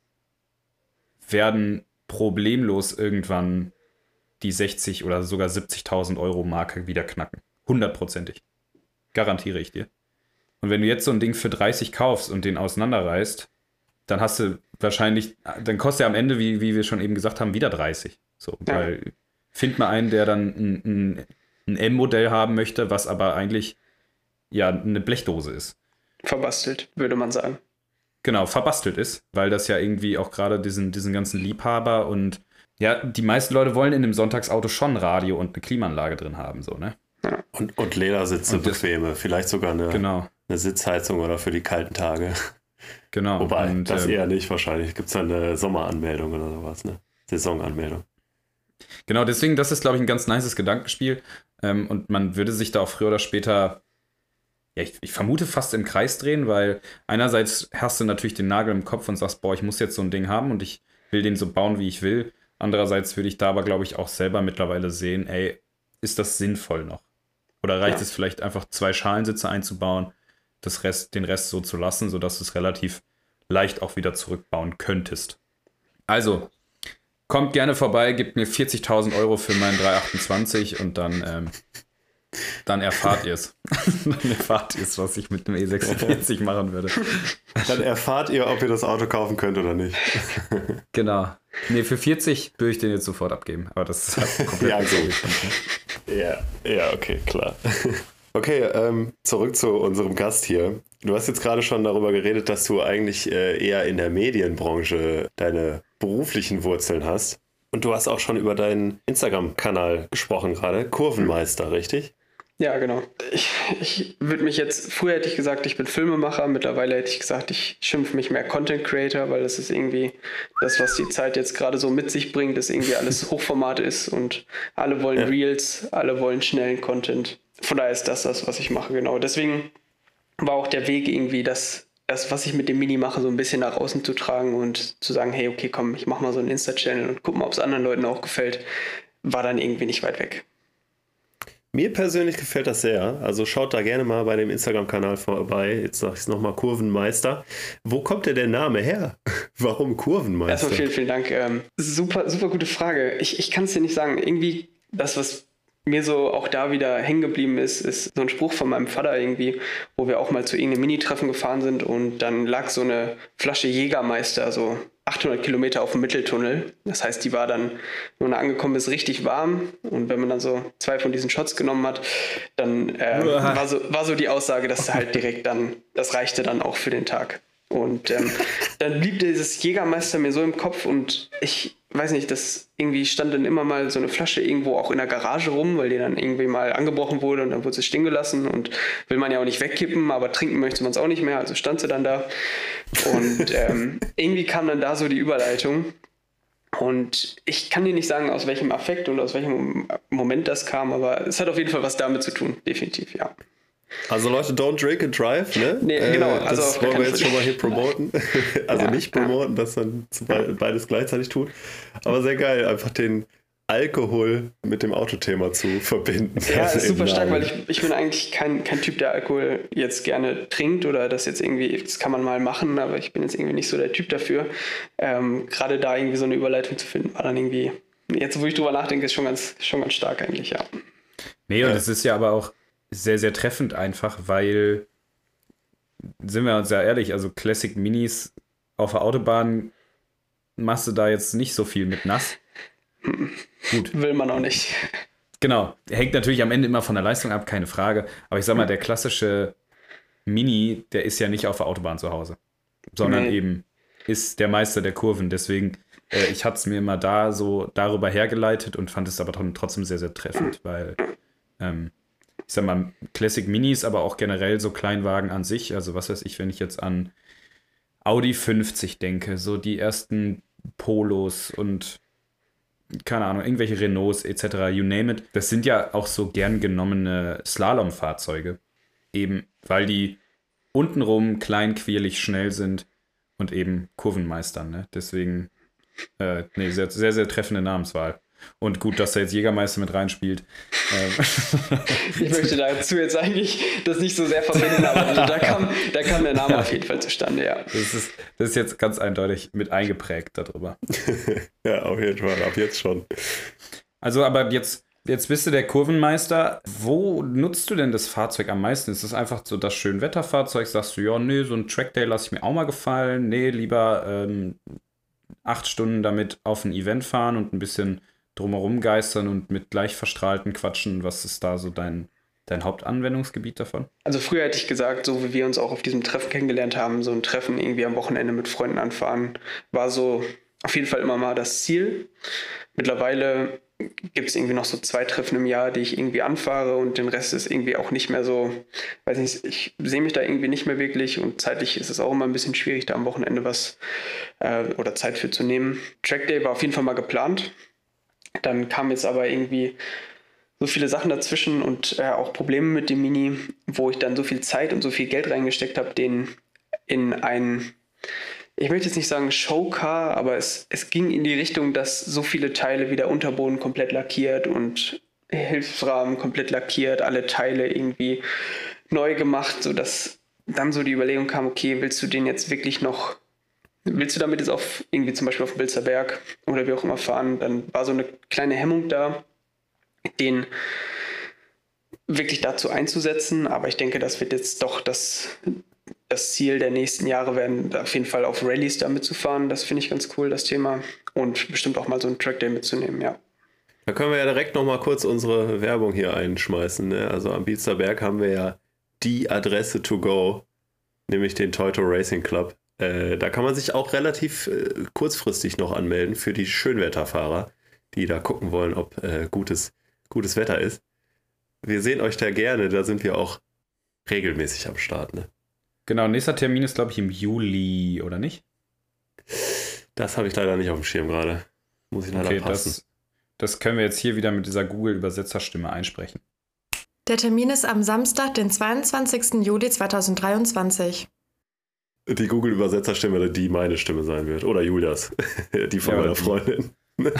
werden problemlos irgendwann die 60 oder sogar 70.000 Euro Marke wieder knacken. 100%ig. Garantiere ich dir. Und wenn du jetzt so ein Ding für 30 kaufst und den auseinanderreißt, dann hast du wahrscheinlich, dann kostet er am Ende, wie wir schon eben gesagt haben, wieder 30. So, ja. Weil find mal einen, der dann ein M-Modell haben möchte, was aber eigentlich ja eine Blechdose ist. Verbastelt, würde man sagen. Genau, verbastelt ist, weil das ja irgendwie auch gerade diesen ganzen Liebhaber und ja, die meisten Leute wollen in einem Sonntagsauto schon ein Radio und eine Klimaanlage drin haben, so, ne? Ja. Und Ledersitze, und bequeme, vielleicht sogar eine Sitzheizung oder für die kalten Tage. Genau. Wobei, das eher nicht wahrscheinlich. Gibt es dann eine Sommeranmeldung oder sowas, ne? Saisonanmeldung. Genau, deswegen, das ist, glaube ich, ein ganz nices Gedankenspiel. Und man würde sich da auch früher oder später, ja, ich vermute fast im Kreis drehen, weil einerseits hast du natürlich den Nagel im Kopf und sagst, boah, ich muss jetzt so ein Ding haben und ich will den so bauen, wie ich will. Andererseits würde ich da aber, glaube ich, auch selber mittlerweile sehen, ey, ist das sinnvoll noch? Oder reicht es vielleicht einfach 2 Schalensitze einzubauen, den Rest so zu lassen, sodass du es relativ leicht auch wieder zurückbauen könntest. Also, kommt gerne vorbei, gebt mir 40.000 Euro für meinen 328 und dann erfahrt ihr es. Dann erfahrt ihr es, was ich mit dem E46 machen würde. Dann erfahrt ihr, ob ihr das Auto kaufen könnt oder nicht. Genau. Nee, für 40 würde ich den jetzt sofort abgeben. Aber das ist halt komplett Ja, okay, klar. Okay, zurück zu unserem Gast hier. Du hast jetzt gerade schon darüber geredet, dass du eigentlich eher in der Medienbranche deine beruflichen Wurzeln hast. Und du hast auch schon über deinen Instagram-Kanal gesprochen gerade. Kurvenmeister, richtig? Ja, genau. Ich würde mich jetzt, früher hätte ich gesagt, ich bin Filmemacher, mittlerweile hätte ich gesagt, ich schimpfe mich mehr Content Creator, weil das ist irgendwie das, was die Zeit jetzt gerade so mit sich bringt, dass irgendwie alles Hochformat ist und alle wollen Reels, alle wollen schnellen Content. Von daher ist das, was ich mache, genau. Deswegen war auch der Weg irgendwie, das, was ich mit dem Mini mache, so ein bisschen nach außen zu tragen und zu sagen, hey, okay, komm, ich mache mal so einen Insta-Channel und guck mal, ob es anderen Leuten auch gefällt, war dann irgendwie nicht weit weg. Mir persönlich gefällt das sehr. Also schaut da gerne mal bei dem Instagram-Kanal vorbei. Jetzt sage ich es nochmal, Kurvenmeister. Wo kommt denn der Name her? Warum Kurvenmeister? Erstmal vielen Dank. Super, super gute Frage. Ich kann es dir nicht sagen. Irgendwie das, was mir so auch da wieder hängen geblieben ist so ein Spruch von meinem Vater irgendwie, wo wir auch mal zu irgendeinem Mini-Treffen gefahren sind und dann lag so eine Flasche Jägermeister, so 800 Kilometer auf dem Mitteltunnel. Das heißt, die war dann, wenn man angekommen ist, richtig warm. Und wenn man dann so 2 von diesen Shots genommen hat, dann war so die Aussage, dass halt direkt dann, das reichte dann auch für den Tag. Und dann blieb dieses Jägermeister mir so im Kopf und ich weiß nicht, das irgendwie stand dann immer mal so eine Flasche irgendwo auch in der Garage rum, weil die dann irgendwie mal angebrochen wurde und dann wurde sie stehen gelassen und will man ja auch nicht wegkippen, aber trinken möchte man es auch nicht mehr, also stand sie dann da und irgendwie kam dann da so die Überleitung und ich kann dir nicht sagen, aus welchem Affekt und aus welchem Moment das kam, aber es hat auf jeden Fall was damit zu tun, definitiv, ja. Also Leute, don't drink and drive, ne? Nee, genau. Also das wollen wir jetzt schon mal hier promoten. Also nicht promoten, dass man beides gleichzeitig tut. Aber sehr geil, einfach den Alkohol mit dem Autothema zu verbinden. Ja, ist super stark, weil ich bin eigentlich kein Typ, der Alkohol jetzt gerne trinkt oder das jetzt irgendwie, das kann man mal machen, aber ich bin jetzt irgendwie nicht so der Typ dafür. Gerade da irgendwie so eine Überleitung zu finden, war dann irgendwie, jetzt wo ich drüber nachdenke, ist schon ganz stark eigentlich, ja. Nee, und es ist ja aber auch, sehr, sehr treffend einfach, weil, sind wir uns ja ehrlich, also Classic Minis auf der Autobahn machst du da jetzt nicht so viel mit nass. Gut. Will man auch nicht. Genau. Hängt natürlich am Ende immer von der Leistung ab, keine Frage. Aber ich sag mal, der klassische Mini, der ist ja nicht auf der Autobahn zu Hause, sondern eben ist der Meister der Kurven. Deswegen, ich hatte es mir immer da so darüber hergeleitet und fand es aber trotzdem sehr, sehr treffend, weil ich sag mal, Classic Minis, aber auch generell so Kleinwagen an sich, also was weiß ich, wenn ich jetzt an Audi 50 denke, so die ersten Polos und keine Ahnung, irgendwelche Renaults etc., you name it, das sind ja auch so gern genommene Slalom-Fahrzeuge, eben weil die untenrum klein, quirlig, schnell sind und eben Kurven meistern, ne? Deswegen, sehr, sehr, sehr treffende Namenswahl. Und gut, dass da jetzt Jägermeister mit reinspielt. Ich möchte dazu jetzt eigentlich das nicht so sehr verbinden, aber da kam der Name auf jeden Fall zustande, ja. Das ist jetzt ganz eindeutig mit eingeprägt darüber. Ja, auf jeden Fall, ab jetzt schon. Also, aber jetzt bist du der Kurvenmeister. Wo nutzt du denn das Fahrzeug am meisten? Ist das einfach so das Schönwetterfahrzeug? Sagst du, ja, nee, so ein Trackday lasse ich mir auch mal gefallen. Nee, lieber 8 Stunden damit auf ein Event fahren und ein bisschen drumherum geistern und mit gleich verstrahlten quatschen. Was ist da so dein Hauptanwendungsgebiet davon? Also früher hätte ich gesagt, so wie wir uns auch auf diesem Treffen kennengelernt haben, so ein Treffen irgendwie am Wochenende mit Freunden anfahren, war so auf jeden Fall immer mal das Ziel. Mittlerweile gibt es irgendwie noch so 2 Treffen im Jahr, die ich irgendwie anfahre und den Rest ist irgendwie auch nicht mehr so, weiß nicht, ich sehe mich da irgendwie nicht mehr wirklich und zeitlich ist es auch immer ein bisschen schwierig, da am Wochenende was oder Zeit für zu nehmen. Trackday war auf jeden Fall mal geplant. Dann kamen jetzt aber irgendwie so viele Sachen dazwischen und auch Probleme mit dem Mini, wo ich dann so viel Zeit und so viel Geld reingesteckt habe, den in ein, ich möchte jetzt nicht sagen Showcar, aber es ging in die Richtung, dass so viele Teile wie der Unterboden komplett lackiert und Hilfsrahmen komplett lackiert, alle Teile irgendwie neu gemacht, sodass dann so die Überlegung kam, okay, willst du damit jetzt irgendwie zum Beispiel auf den Bilzer Berg oder wie auch immer fahren? Dann war so eine kleine Hemmung da, den wirklich dazu einzusetzen. Aber ich denke, das wird jetzt doch das Ziel der nächsten Jahre werden, auf jeden Fall auf Rallyes damit zu fahren. Das finde ich ganz cool, das Thema. Und bestimmt auch mal so einen Trackday mitzunehmen, ja. Da können wir ja direkt nochmal kurz unsere Werbung hier einschmeißen. Ne? Also am Bilzer Berg haben wir ja die Adresse to go, nämlich den Teuto Racing Club. Da kann man sich auch relativ kurzfristig noch anmelden für die Schönwetterfahrer, die da gucken wollen, ob gutes Wetter ist. Wir sehen euch da gerne, da sind wir auch regelmäßig am Start. Ne? Genau, nächster Termin ist, glaube ich, im Juli, oder nicht? Das habe ich leider nicht auf dem Schirm gerade. Muss ich leider passen. Das können wir jetzt hier wieder mit dieser Google-Übersetzerstimme einsprechen. Der Termin ist am Samstag, den 22. Juli 2023. Die Google-Übersetzerstimme, die meine Stimme sein wird. Oder Julias, die von meiner Freundin.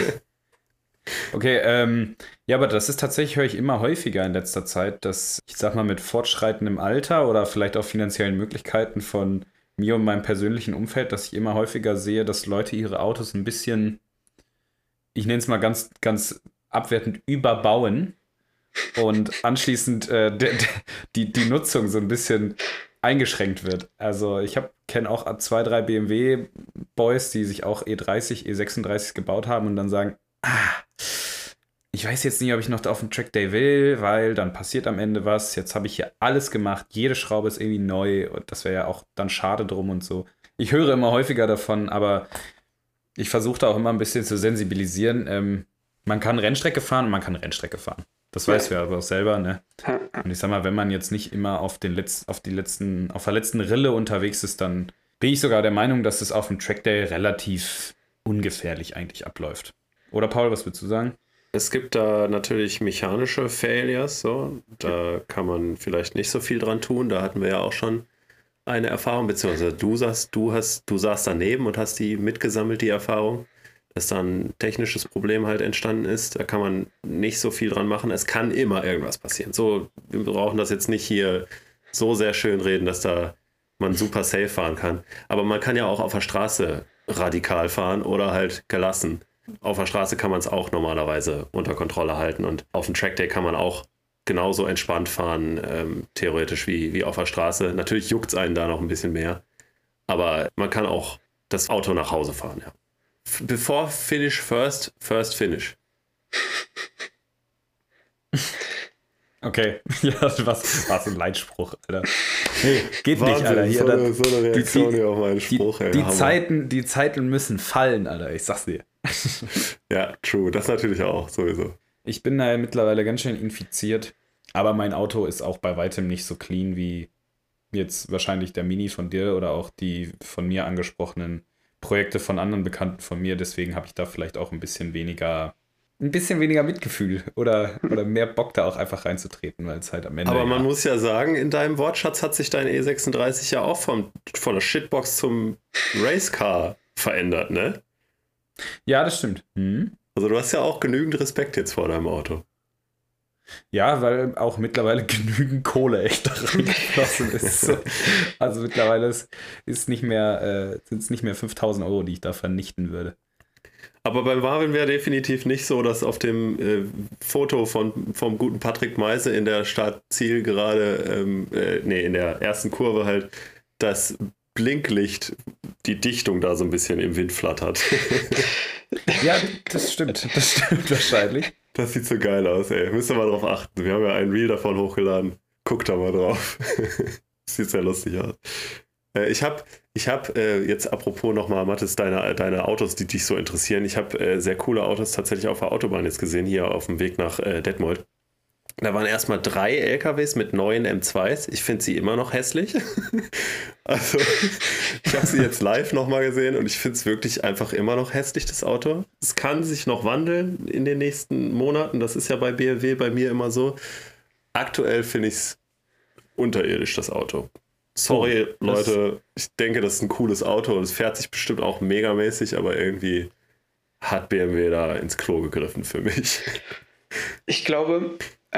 Okay, ja, aber das ist tatsächlich, höre ich immer häufiger in letzter Zeit, dass, ich sag mal, mit fortschreitendem Alter oder vielleicht auch finanziellen Möglichkeiten von mir und meinem persönlichen Umfeld, dass ich immer häufiger sehe, dass Leute ihre Autos ein bisschen, ich nenne es mal ganz, ganz abwertend, überbauen und anschließend die Nutzung so ein bisschen eingeschränkt wird. Also ich kenne auch 2, 3 BMW-Boys, die sich auch E30, E36 gebaut haben und dann sagen, ich weiß jetzt nicht, ob ich noch auf den Trackday will, weil dann passiert am Ende was. Jetzt habe ich hier alles gemacht, jede Schraube ist irgendwie neu und das wäre ja auch dann schade drum und so. Ich höre immer häufiger davon, aber ich versuche da auch immer ein bisschen zu sensibilisieren. Man kann Rennstrecke fahren und man kann Rennstrecke fahren. Das weißt du ja aber auch selber, ne? Und ich sag mal, wenn man jetzt nicht immer auf der letzten Rille unterwegs ist, dann bin ich sogar der Meinung, dass es auf dem Trackday relativ ungefährlich eigentlich abläuft. Oder Paul, was würdest du sagen? Es gibt da natürlich mechanische Failures, so. Da kann man vielleicht nicht so viel dran tun. Da hatten wir ja auch schon eine Erfahrung, beziehungsweise du saßt daneben und hast die mitgesammelt, die Erfahrung, dass da ein technisches Problem halt entstanden ist. Da kann man nicht so viel dran machen. Es kann immer irgendwas passieren. So, wir brauchen das jetzt nicht hier so sehr schön reden, dass da man super safe fahren kann. Aber man kann ja auch auf der Straße radikal fahren oder halt gelassen. Auf der Straße kann man es auch normalerweise unter Kontrolle halten und auf dem Trackday kann man auch genauso entspannt fahren, theoretisch wie auf der Straße. Natürlich juckt es einen da noch ein bisschen mehr, aber man kann auch das Auto nach Hause fahren, ja. Before finish first finish. Okay, ja, was ein Leitspruch, Alter. Nee, geht Wahnsinn, nicht, Alter. Hier, so eine Reaktion hier auf meinen Spruch, ey. Die Zeiten müssen fallen, Alter, ich sag's dir. Ja, true, das natürlich auch, sowieso. Ich bin da mittlerweile ganz schön infiziert, aber mein Auto ist auch bei weitem nicht so clean wie jetzt wahrscheinlich der Mini von dir oder auch die von mir angesprochenen Projekte von anderen Bekannten von mir. Deswegen habe ich da vielleicht auch ein bisschen weniger Mitgefühl oder mehr Bock da auch einfach reinzutreten, weil es halt am Ende... Aber man muss ja sagen, in deinem Wortschatz hat sich dein E36 ja auch von der Shitbox zum Racecar verändert, ne? Ja, das stimmt. Hm. Also du hast ja auch genügend Respekt jetzt vor deinem Auto. Ja, weil auch mittlerweile genügend Kohle echt da reingeflossen ist. Also mittlerweile sind es nicht mehr 5.000 Euro, die ich da vernichten würde. Aber beim Marvin wäre definitiv nicht so, dass auf dem Foto vom guten Patrick Meise in der Start-Ziel-Gerade, in der ersten Kurve halt, das Blinklicht, die Dichtung da so ein bisschen im Wind flattert. Ja, das stimmt wahrscheinlich. Das sieht so geil aus, ey. Müsst ihr mal drauf achten. Wir haben ja ein Reel davon hochgeladen. Guckt da mal drauf. Sieht sehr lustig aus. Ich hab jetzt apropos nochmal, Mathis, deine Autos, die dich so interessieren. Ich habe sehr coole Autos tatsächlich auf der Autobahn jetzt gesehen, hier auf dem Weg nach Detmold. Da waren erstmal 3 LKWs mit neuen M2s. Ich finde sie immer noch hässlich. Also, ich habe sie jetzt live nochmal gesehen und ich finde es wirklich einfach immer noch hässlich, das Auto. Es kann sich noch wandeln in den nächsten Monaten. Das ist ja bei BMW bei mir immer so. Aktuell finde ich es unterirdisch, das Auto. Sorry, Leute, ich denke, das ist ein cooles Auto und es fährt sich bestimmt auch megamäßig, aber irgendwie hat BMW da ins Klo gegriffen für mich. Ich glaube,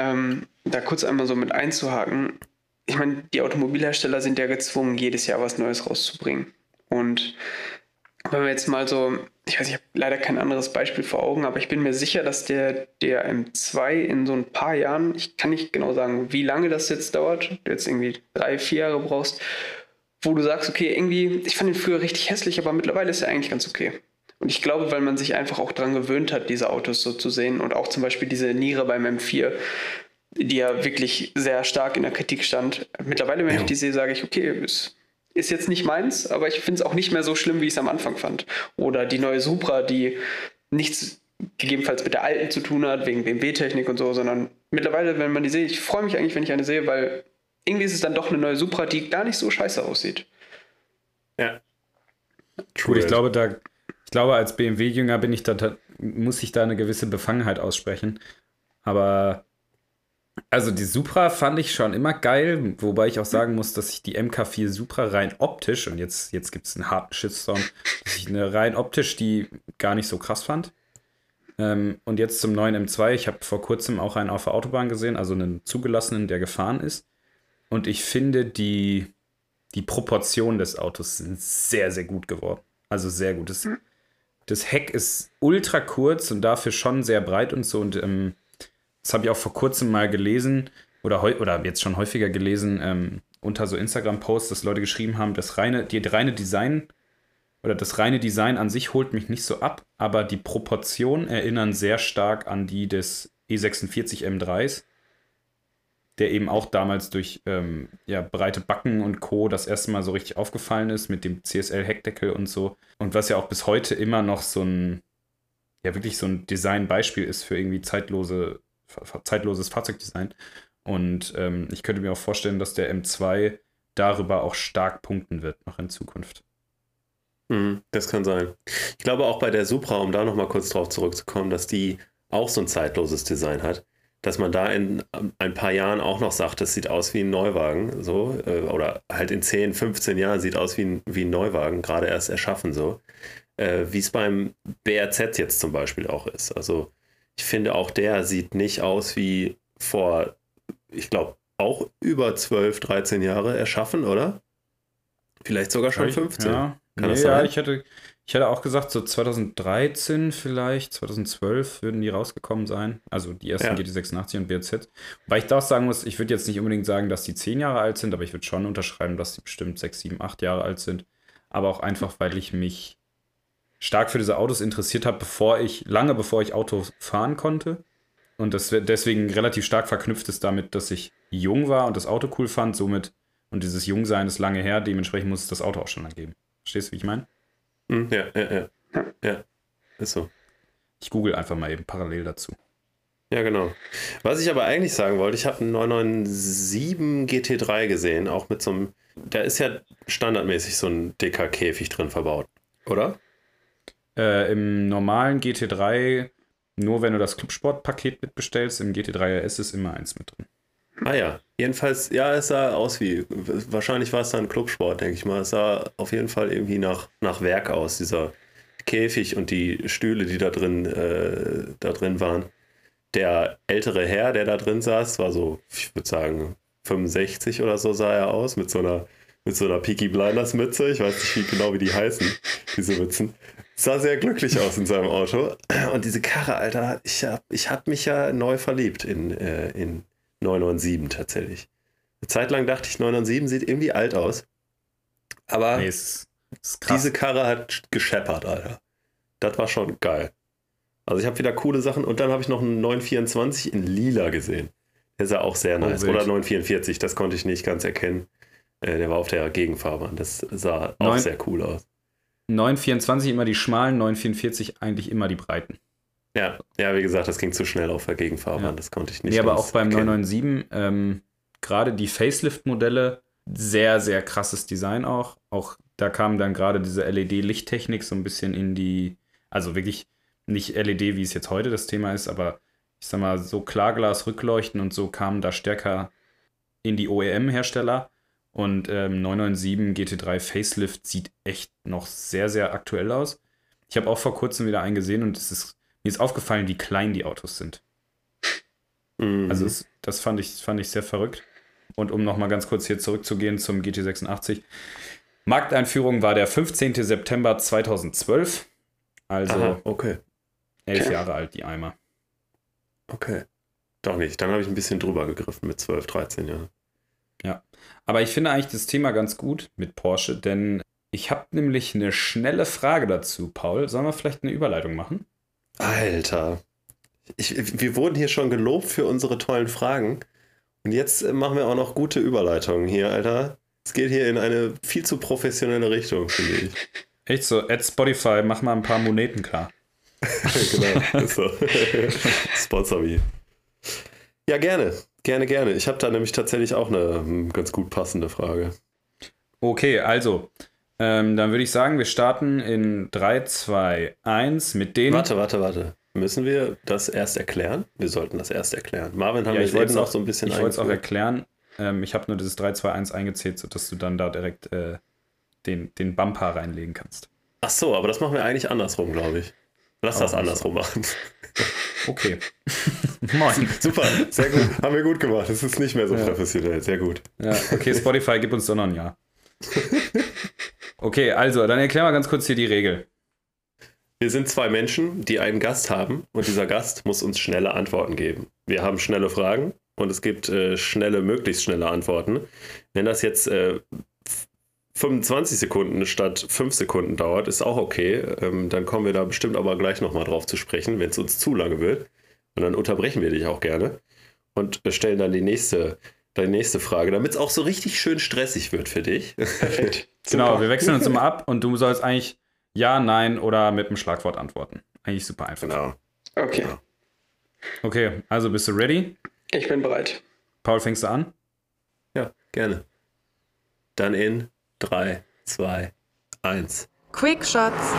da kurz einmal so mit einzuhaken, ich meine, die Automobilhersteller sind ja gezwungen, jedes Jahr was Neues rauszubringen. Und wenn wir jetzt mal so, ich weiß, ich habe leider kein anderes Beispiel vor Augen, aber ich bin mir sicher, dass der M2 in so ein paar Jahren, ich kann nicht genau sagen, wie lange das jetzt dauert, du jetzt irgendwie 3-4 Jahre brauchst, wo du sagst, okay, irgendwie, ich fand ihn früher richtig hässlich, aber mittlerweile ist er eigentlich ganz okay. Und ich glaube, weil man sich einfach auch daran gewöhnt hat, diese Autos so zu sehen und auch zum Beispiel diese Niere beim M4, die ja wirklich sehr stark in der Kritik stand. Mittlerweile, wenn ich die sehe, sage ich, okay, ist jetzt nicht meins, aber ich finde es auch nicht mehr so schlimm, wie ich es am Anfang fand. Oder die neue Supra, die nichts gegebenenfalls mit der alten zu tun hat, wegen BMW-Technik und so, sondern mittlerweile, wenn man die sieht, ich freue mich eigentlich, wenn ich eine sehe, weil irgendwie ist es dann doch eine neue Supra, die gar nicht so scheiße aussieht. Ja. Gut, ich glaube, als BMW-Jünger muss ich da eine gewisse Befangenheit aussprechen. Aber also die Supra fand ich schon immer geil, wobei ich auch sagen muss, dass ich die MK4 Supra rein optisch, und jetzt gibt es einen harten Shitstorm, dass ich eine rein optisch die gar nicht so krass fand. Und jetzt zum neuen M2, ich habe vor kurzem auch einen auf der Autobahn gesehen, also einen zugelassenen, der gefahren ist. Und ich finde, die Proportionen des Autos sind sehr, sehr gut geworden. Also sehr gut. Das Heck ist ultra kurz und dafür schon sehr breit und so. Und das habe ich auch vor kurzem mal gelesen oder jetzt schon häufiger gelesen unter so Instagram-Posts, dass Leute geschrieben haben, das reine Design an sich holt mich nicht so ab, aber die Proportionen erinnern sehr stark an die des E46 M3s, der eben auch damals durch breite Backen und Co. das erste Mal so richtig aufgefallen ist mit dem CSL-Heckdeckel und so. Und was ja auch bis heute immer noch wirklich so ein Designbeispiel ist für irgendwie zeitloses Fahrzeugdesign. Und ich könnte mir auch vorstellen, dass der M2 darüber auch stark punkten wird noch in Zukunft. Das kann sein. Ich glaube auch bei der Supra, um da nochmal kurz drauf zurückzukommen, dass die auch so ein zeitloses Design hat, dass man da in ein paar Jahren auch noch sagt, das sieht aus wie ein Neuwagen, so, oder halt in 10, 15 Jahren sieht aus wie ein Neuwagen, gerade erst erschaffen, so, wie es beim BRZ jetzt zum Beispiel auch ist. Also ich finde auch der sieht nicht aus wie vor, ich glaube, auch über 12, 13 Jahre erschaffen, oder? Vielleicht sogar schon 15. Ja. Kann das sein? Ja, Ich hätte auch gesagt, so 2013 vielleicht, 2012 würden die rausgekommen sein. Also die ersten GT86 und BRZ. Weil ich da auch sagen muss, ich würde jetzt nicht unbedingt sagen, dass die 10 Jahre alt sind, aber ich würde schon unterschreiben, dass die bestimmt 6, 7, 8 Jahre alt sind. Aber auch einfach, weil ich mich stark für diese Autos interessiert habe, lange bevor ich Auto fahren konnte. Und das deswegen relativ stark verknüpft ist damit, dass ich jung war und das Auto cool fand, somit, und dieses Jungsein ist lange her, dementsprechend muss es das Auto auch schon lang geben. Verstehst du, wie ich meine? Ja, ist so. Ich google einfach mal eben parallel dazu. Ja, genau. Was ich aber eigentlich sagen wollte, ich habe einen 997 GT3 gesehen, auch mit so einem, da ist ja standardmäßig so ein dicker Käfig drin verbaut, oder? Im normalen GT3, nur wenn du das Clubsport-Paket mitbestellst, im GT3 RS ist immer eins mit drin. Ah ja, jedenfalls, ja, es sah aus wie, wahrscheinlich war es dann Clubsport, denke ich mal. Es sah auf jeden Fall irgendwie nach Werk aus, dieser Käfig und die Stühle, die da drin waren. Der ältere Herr, der da drin saß, war so, ich würde sagen, 65 oder so sah er aus, mit so einer Peaky Blinders Mütze. Ich weiß nicht genau, wie die heißen, diese Mützen. Sah sehr glücklich aus in seinem Auto. Und diese Karre, Alter, ich hab mich ja neu verliebt in 997 tatsächlich. Eine Zeit lang dachte ich, 997 sieht irgendwie alt aus. Aber Nee, ist krass. diese Karre hat gescheppert, Alter. Das war schon geil. Also ich habe wieder coole Sachen und dann habe ich noch einen 924 in lila gesehen. Der sah auch sehr nice. wild. Oder 944, das konnte ich nicht ganz erkennen. Der war auf der Gegenfahrbahn. Das sah auch sehr cool aus. 924 immer die schmalen, 944 eigentlich immer die breiten. Ja, wie gesagt, das ging zu schnell auf der Gegenfahrbahn. Ja. Das konnte ich nicht Nee, aber ganz auch beim erkennen. 997, gerade die Facelift-Modelle, sehr, sehr krasses Design auch. Auch da kam dann gerade diese LED-Lichttechnik so ein bisschen in die, also wirklich nicht LED, wie es jetzt heute das Thema ist, aber ich sag mal, so Klarglas-Rückleuchten und so kamen da stärker in die OEM-Hersteller. Und 997 GT3 Facelift sieht echt noch sehr, sehr aktuell aus. Ich habe auch vor kurzem wieder einen gesehen und mir ist aufgefallen, wie klein die Autos sind. Mhm. Also das fand ich sehr verrückt. Und um nochmal ganz kurz hier zurückzugehen zum GT86. Markteinführung war der 15. September 2012. Also Aha, okay. 11 Jahre alt, die Eimer. Okay. Doch nicht. Dann habe ich ein bisschen drüber gegriffen mit 12, 13 Jahren. Ja. Aber ich finde eigentlich das Thema ganz gut mit Porsche, denn ich habe nämlich eine schnelle Frage dazu, Paul. Sollen wir vielleicht eine Überleitung machen? Alter. Wir wurden hier schon gelobt für unsere tollen Fragen. Und jetzt machen wir auch noch gute Überleitungen hier, Alter. Es geht hier in eine viel zu professionelle Richtung, finde ich. Echt so, at Spotify, mach mal ein paar Moneten klar. Genau, ist so. Sponsor me. Ja, gerne. Gerne. Ich habe da nämlich tatsächlich auch eine ganz gut passende Frage. Okay, also, dann würde ich sagen, wir starten in 3, 2, 1 mit den... Warte. Müssen wir das erst erklären? Wir sollten das erst erklären. Marvin haben wir ich wollte eben noch so ein bisschen Ich wollte es auch eingeführt. erklären. Ich habe nur dieses 3, 2, 1 eingezählt, sodass du dann da direkt den Bumper reinlegen kannst. Ach so, aber das machen wir eigentlich andersrum, glaube ich. Lass das Auch andersrum machen. Okay. Moin. Super, sehr gut. Haben wir gut gemacht. Es ist nicht mehr so professionell. Sehr gut. Ja, okay, Spotify, gib uns doch noch ein Jahr. Okay, also, dann erklär mal ganz kurz hier die Regel. Wir sind zwei Menschen, die einen Gast haben und dieser Gast muss uns schnelle Antworten geben. Wir haben schnelle Fragen und es gibt möglichst schnelle Antworten. Wenn das jetzt 25 Sekunden statt 5 Sekunden dauert, ist auch okay. Dann kommen wir da bestimmt aber gleich nochmal drauf zu sprechen, wenn es uns zu lange wird. Und dann unterbrechen wir dich auch gerne und stellen dann die nächste Frage, damit es auch so richtig schön stressig wird für dich. Perfekt. Genau, wir wechseln uns immer ab und du sollst eigentlich ja, nein oder mit einem Schlagwort antworten. Eigentlich super einfach. Genau. Okay, Okay, also bist du ready? ich bin bereit. Paul, fängst du an? Ja, gerne. Dann in 3, 2, 1. Quick Shots.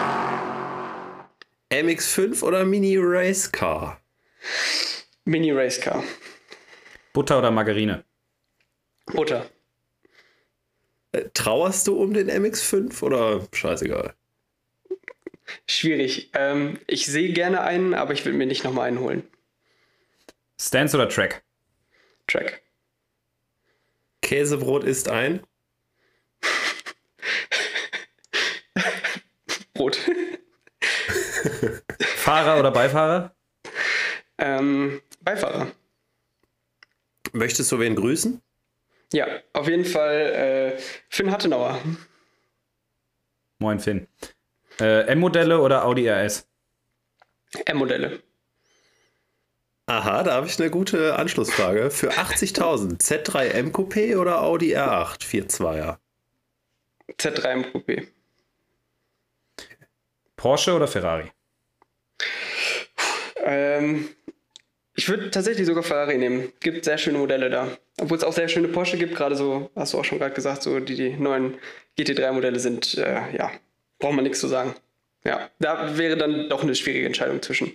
MX5 oder Mini Race Car? Mini Race Car. Butter oder Margarine? Butter. Trauerst du um den MX5 oder scheißegal? Schwierig. Ich sehe gerne einen, aber ich will mir nicht nochmal einen holen. Stance oder Track? Track. Käsebrot ist ein? Brot. Fahrer oder Beifahrer? Beifahrer. Möchtest du wen grüßen? Ja, auf jeden Fall Finn Hattenauer. Moin Finn. M-Modelle oder Audi RS? M-Modelle. Aha, da habe ich eine gute Anschlussfrage. Für 80.000 Z3 M Coupé oder Audi R8 4.2er? Z3 M Coupé. Porsche oder Ferrari? Ich würde tatsächlich sogar Ferrari nehmen. Gibt sehr schöne Modelle da. Obwohl es auch sehr schöne Porsche gibt, gerade so, hast du auch schon gerade gesagt, so die neuen GT3-Modelle sind, ja, braucht man nichts zu sagen. Ja, da wäre dann doch eine schwierige Entscheidung zwischen.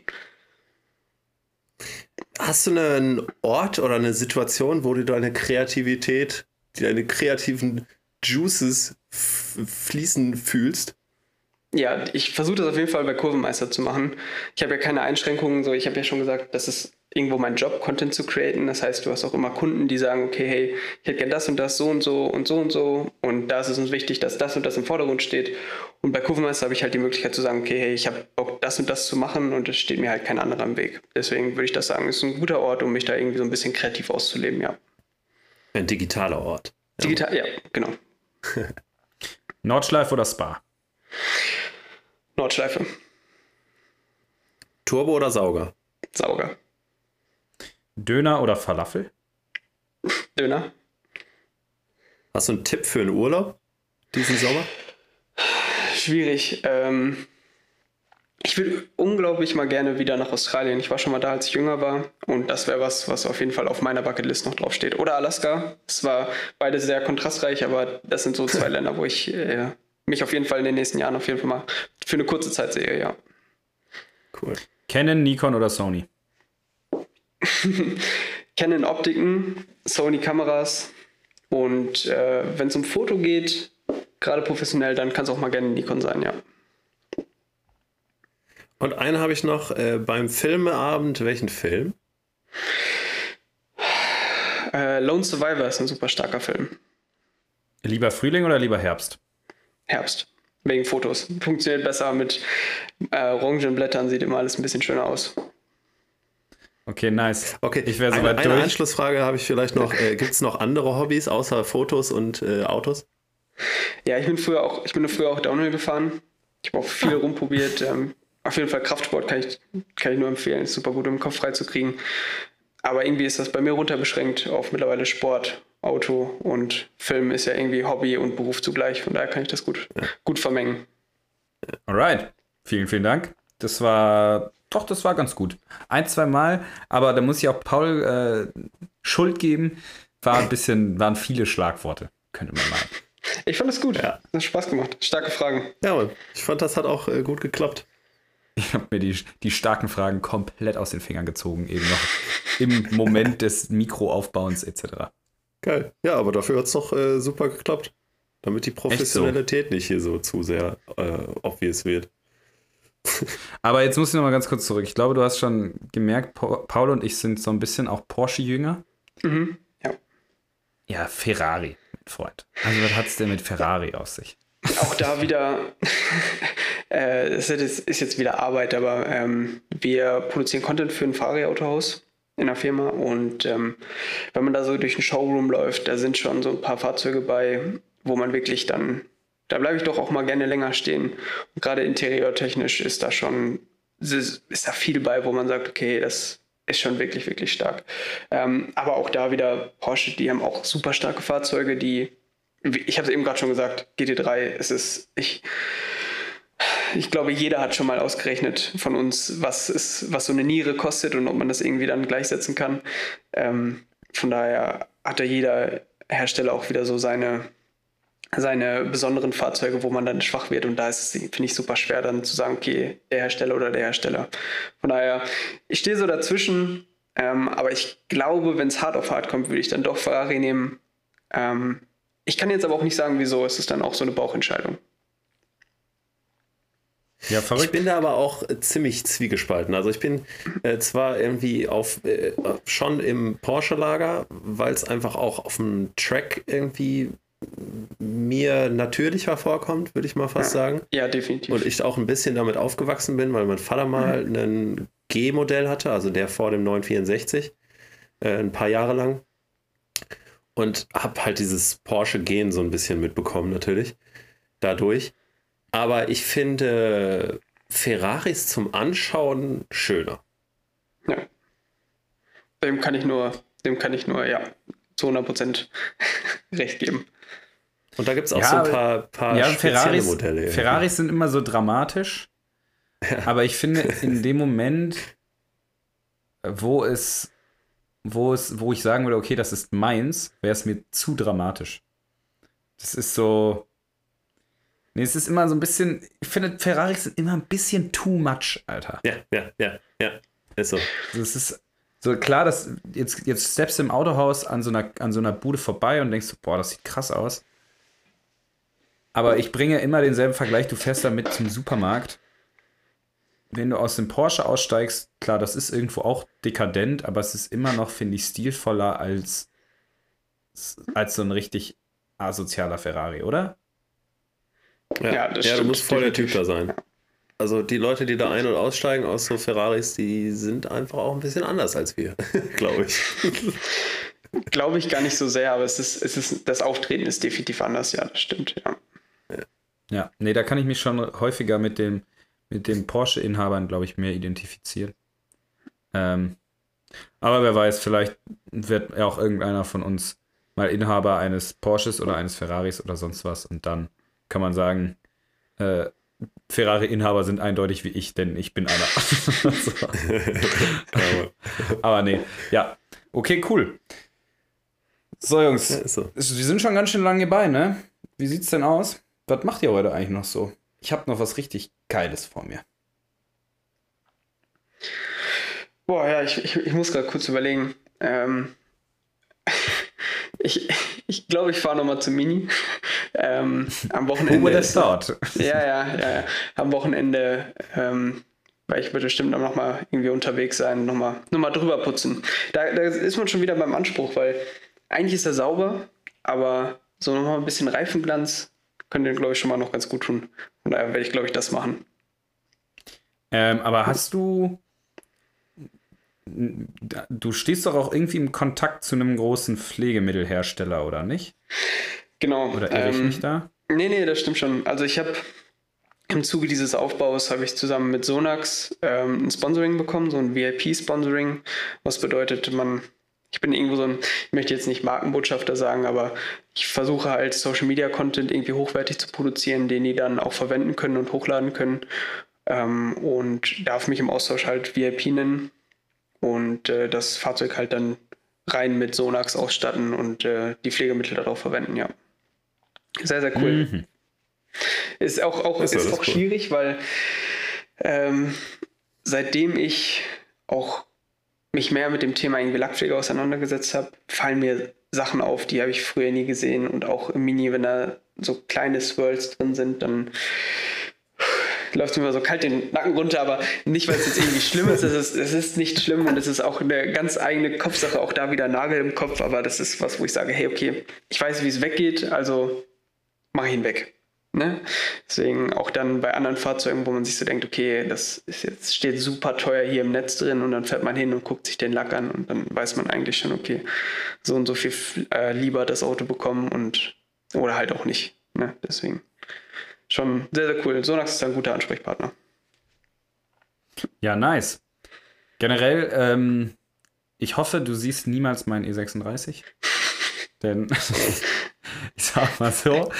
Hast du einen Ort oder eine Situation, wo du deine Kreativität, deine kreativen Juices fließen fühlst? Ja, ich versuche das auf jeden Fall bei Kurvenmeister zu machen. Ich habe ja keine Einschränkungen, so ich habe ja schon gesagt, das ist irgendwo mein Job, Content zu createn. Das heißt, du hast auch immer Kunden, die sagen, okay, hey, ich hätte gern das und das, so und so und so und so. Und da ist es uns wichtig, dass das und das im Vordergrund steht. Und bei Kurvenmeister habe ich halt die Möglichkeit zu sagen, okay, hey, ich habe Bock, das und das zu machen und es steht mir halt kein anderer im Weg. Deswegen würde ich das sagen, ist ein guter Ort, um mich da irgendwie so ein bisschen kreativ auszuleben, ja. Ein digitaler Ort. Digital, ja, genau. Nordschleife oder Spa? Nordschleife. Turbo oder Sauger? Sauger. Döner oder Falafel? Döner. Hast du einen Tipp für einen Urlaub diesen Sommer? Schwierig. Ich würde unglaublich mal gerne wieder nach Australien. Ich war schon mal da, als ich jünger war. Und das wäre was auf jeden Fall auf meiner Bucketlist noch drauf steht. Oder Alaska. Es war beides sehr kontrastreich, aber das sind so zwei Länder, wo ich mich auf jeden Fall in den nächsten Jahren auf jeden Fall mal für eine kurze Zeit sehe, ja. Cool. Canon, Nikon oder Sony? Canon Optiken, Sony Kameras und wenn es um Foto geht, gerade professionell, dann kann es auch mal gerne Nikon sein, ja. Und einen habe ich noch beim Filmeabend. Welchen Film? Lone Survivor ist ein super starker Film. Lieber Frühling oder lieber Herbst? Herbst. Wegen Fotos. Funktioniert besser mit Orangenblättern, sieht immer alles ein bisschen schöner aus. Okay, nice. Okay, ich wäre soweit eine durch. Anschlussfrage habe ich vielleicht noch. Gibt es noch andere Hobbys außer Fotos und Autos? Ja, ich bin früher auch Downhill gefahren. Ich habe auch viel rumprobiert. Auf jeden Fall Kraftsport kann ich nur empfehlen. Ist super gut, um den Kopf frei zu kriegen. Aber irgendwie ist das bei mir runterbeschränkt auf mittlerweile Sport, Auto und Film ist ja irgendwie Hobby und Beruf zugleich. Von daher kann ich das gut vermengen. Alright. Vielen, vielen Dank. Das war ganz gut. 1-2 Mal, aber da muss ich auch Paul Schuld geben. Waren viele Schlagworte, könnte man meinen. Ich fand das gut. Ja. Das hat Spaß gemacht. Starke Fragen. Ja, Mann. Ich fand, das hat auch gut geklappt. Ich habe mir die starken Fragen komplett aus den Fingern gezogen, eben noch im Moment des Mikroaufbauens etc. Geil. Ja, aber dafür hat es doch super geklappt. Damit die Professionalität nicht hier so zu sehr obvious wird. Aber jetzt muss ich noch mal ganz kurz zurück. Ich glaube, du hast schon gemerkt, Paul und ich sind so ein bisschen auch Porsche-Jünger. Mhm. Ja. Ja, Ferrari, mein Freund. Also was hat es denn mit Ferrari auf sich? Auch da wieder, es ist jetzt wieder Arbeit, aber wir produzieren Content für ein Ferrari-Autohaus in der Firma und wenn man da so durch den Showroom läuft, da sind schon so ein paar Fahrzeuge bei, wo man wirklich dann, da bleibe ich doch auch mal gerne länger stehen. Und gerade interieurtechnisch ist da viel bei, wo man sagt, okay, das ist schon wirklich, wirklich stark. Aber auch da wieder Porsche, die haben auch super starke Fahrzeuge, ich habe es eben gerade schon gesagt, GT3, ich glaube, jeder hat schon mal ausgerechnet von uns, was so eine Niere kostet und ob man das irgendwie dann gleichsetzen kann. Von daher hat da jeder Hersteller auch wieder so seine besonderen Fahrzeuge, wo man dann schwach wird und da ist es, finde ich, super schwer dann zu sagen, okay, der Hersteller oder der Hersteller. Von daher, ich stehe so dazwischen, aber ich glaube, wenn es hart auf hart kommt, würde ich dann doch Ferrari nehmen. Ich kann jetzt aber auch nicht sagen, wieso, es ist dann auch so eine Bauchentscheidung. Ja, verrückt. Ich bin da aber auch ziemlich zwiegespalten. Also ich bin zwar irgendwie schon im Porsche-Lager, weil es einfach auch auf dem Track irgendwie mir natürlicher vorkommt, würde ich mal fast sagen. Ja, definitiv. Und ich auch ein bisschen damit aufgewachsen bin, weil mein Vater mal ein G-Modell hatte, also der vor dem 964, ein paar Jahre lang. Und habe halt dieses Porsche-Gen so ein bisschen mitbekommen, natürlich, dadurch. Aber ich finde Ferraris zum Anschauen schöner. Ja. Dem kann ich nur, ja, zu 100% recht geben. Und da gibt es auch so ein paar spezielle Modelle. Ferraris sind immer so dramatisch, aber ich finde, in dem Moment, wo ich sagen würde, okay, das ist meins, wäre es mir zu dramatisch. Das ist so. Nee, es ist immer so ein bisschen. Ich finde, Ferraris sind immer ein bisschen too much, Alter. Ja. Ist so. Das ist so klar, dass jetzt steppst du im Autohaus an so einer Bude vorbei und denkst so, boah, das sieht krass aus. Aber ich bringe immer denselben Vergleich, du fährst damit zum Supermarkt. Wenn du aus dem Porsche aussteigst, klar, das ist irgendwo auch dekadent, aber es ist immer noch, finde ich, stilvoller als so ein richtig asozialer Ferrari, oder? Ja, das stimmt. Du musst voll der Typ da sein. Also die Leute, die da ein- und aussteigen aus so Ferraris, die sind einfach auch ein bisschen anders als wir, glaube ich. Glaube ich gar nicht so sehr, aber das Auftreten ist definitiv anders, ja, das stimmt, ja. Ja, nee, da kann ich mich schon häufiger mit dem Porsche-Inhabern, glaube ich, mehr identifizieren. Aber wer weiß, vielleicht wird ja auch irgendeiner von uns mal Inhaber eines Porsches oder eines Ferraris oder sonst was und dann kann man sagen, Ferrari-Inhaber sind eindeutig wie ich, denn ich bin einer. So. Aber nee, ja. Okay, cool. So, Jungs, Ja, ist so. wir sind schon ganz schön lange bei, ne? Wie sieht's denn aus? Was macht ihr heute eigentlich noch so? Ich habe noch was richtig Geiles vor mir. Boah, ja, ich muss gerade kurz überlegen. Ich glaube, ich fahre nochmal zum Mini. Am Wochenende. Who would have thought? Ja. Am Wochenende, weil ich würde bestimmt noch mal irgendwie unterwegs sein, noch mal drüber putzen. Da ist man schon wieder beim Anspruch, weil eigentlich ist er sauber, aber so noch mal ein bisschen Reifenglanz könnte, glaube ich, schon mal noch ganz gut tun. Von daher werde ich, glaube ich, das machen. Aber hast du stehst doch auch irgendwie im Kontakt zu einem großen Pflegemittelhersteller, oder nicht? Genau. Oder irre ich mich da? Nee, das stimmt schon. Also ich habe im Zuge dieses Aufbaus habe ich zusammen mit Sonax ein Sponsoring bekommen, so ein VIP-Sponsoring, was bedeutet, ich bin irgendwo ich möchte jetzt nicht Markenbotschafter sagen, aber ich versuche halt Social-Media-Content irgendwie hochwertig zu produzieren, den die dann auch verwenden können und hochladen können und darf mich im Austausch halt VIP nennen und das Fahrzeug halt dann rein mit Sonax ausstatten und die Pflegemittel darauf verwenden, ja. Sehr, sehr cool. Mhm. Ist auch cool. schwierig, weil seitdem ich auch mich mehr mit dem Thema irgendwie Lackpflege auseinandergesetzt habe, fallen mir Sachen auf, die habe ich früher nie gesehen. Und auch im Mini, wenn da so kleine Swirls drin sind, dann läuft mir immer so kalt den Nacken runter, aber nicht, weil es jetzt irgendwie schlimm ist. Es ist nicht schlimm und es ist auch eine ganz eigene Kopfsache, auch da wieder Nagel im Kopf, aber das ist was, wo ich sage, hey, okay, ich weiß, wie es weggeht, also mach ihn weg. Ne? Deswegen auch dann bei anderen Fahrzeugen, wo man sich so denkt, okay, steht super teuer hier im Netz drin und dann fährt man hin und guckt sich den Lack an und dann weiß man eigentlich schon, okay, so und so viel lieber das Auto bekommen oder halt auch nicht. Ne? Deswegen schon sehr, sehr cool. Sonax ist ein guter Ansprechpartner. Ja, nice. Generell, ich hoffe, du siehst niemals meinen E36. Denn ich sag mal so,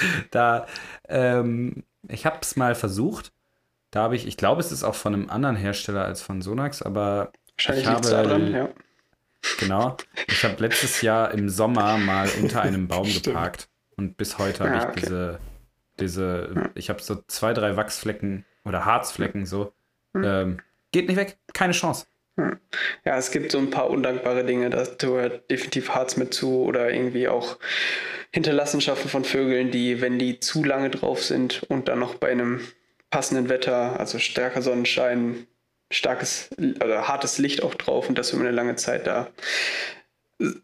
ich habe es mal versucht. Da habe ich glaube, es ist auch von einem anderen Hersteller als von Sonax, aber wahrscheinlich liegt es da dran, ja. Genau. Ich habe letztes Jahr im Sommer mal unter einem Baum geparkt und bis heute habe ich ich habe so 2, 3 Wachsflecken oder Harzflecken so. Geht nicht weg, keine Chance. Ja, es gibt so ein paar undankbare Dinge, da gehört definitiv Harz mit zu oder irgendwie auch Hinterlassenschaften von Vögeln, die, wenn die zu lange drauf sind und dann noch bei einem passenden Wetter, also starker Sonnenschein, starkes oder hartes Licht auch drauf und das über eine lange Zeit da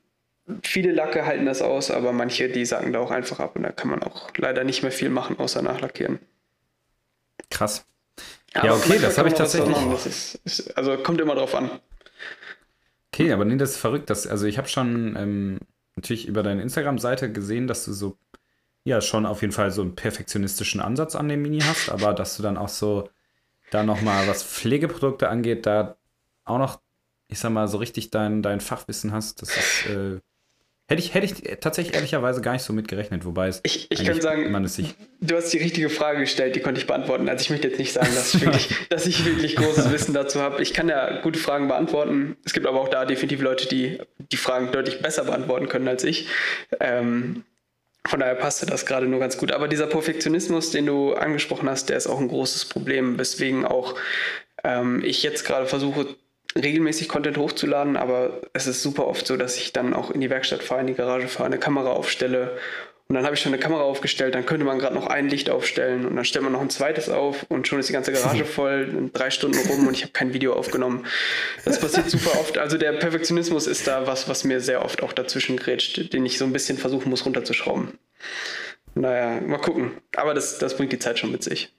viele Lacke halten das aus, aber manche, die sacken da auch einfach ab und da kann man auch leider nicht mehr viel machen, außer nachlackieren. Krass. Aber Ja, okay, das habe ich tatsächlich. Also kommt immer drauf an. Okay, aber nee, das ist verrückt. Also ich habe schon natürlich über deine Instagram-Seite gesehen, dass du so, ja, schon auf jeden Fall so einen perfektionistischen Ansatz an dem Mini hast, aber dass du dann auch so, da nochmal, was Pflegeprodukte angeht, da auch noch, ich sag mal, so richtig dein Fachwissen hast. Das ist, hätte ich tatsächlich ehrlicherweise gar nicht so mit gerechnet, wobei es Ich kann sagen, du hast die richtige Frage gestellt, die konnte ich beantworten. Also ich möchte jetzt nicht sagen, dass ich wirklich großes Wissen dazu habe. Ich kann ja gute Fragen beantworten. Es gibt aber auch da definitiv Leute, die die Fragen deutlich besser beantworten können als ich. Von daher passte das gerade nur ganz gut. Aber dieser Perfektionismus, den du angesprochen hast, der ist auch ein großes Problem, weswegen auch ich jetzt gerade versuche, regelmäßig Content hochzuladen, aber es ist super oft so, dass ich dann auch in die Werkstatt fahre, in die Garage fahre, eine Kamera aufstelle und dann habe ich schon eine Kamera aufgestellt, dann könnte man gerade noch ein Licht aufstellen und dann stellt man noch ein zweites auf und schon ist die ganze Garage voll, 3 Stunden rum und ich habe kein Video aufgenommen. Das passiert super oft. Also der Perfektionismus ist da was mir sehr oft auch dazwischen grätscht, den ich so ein bisschen versuchen muss runterzuschrauben. Naja, mal gucken. Aber das bringt die Zeit schon mit sich.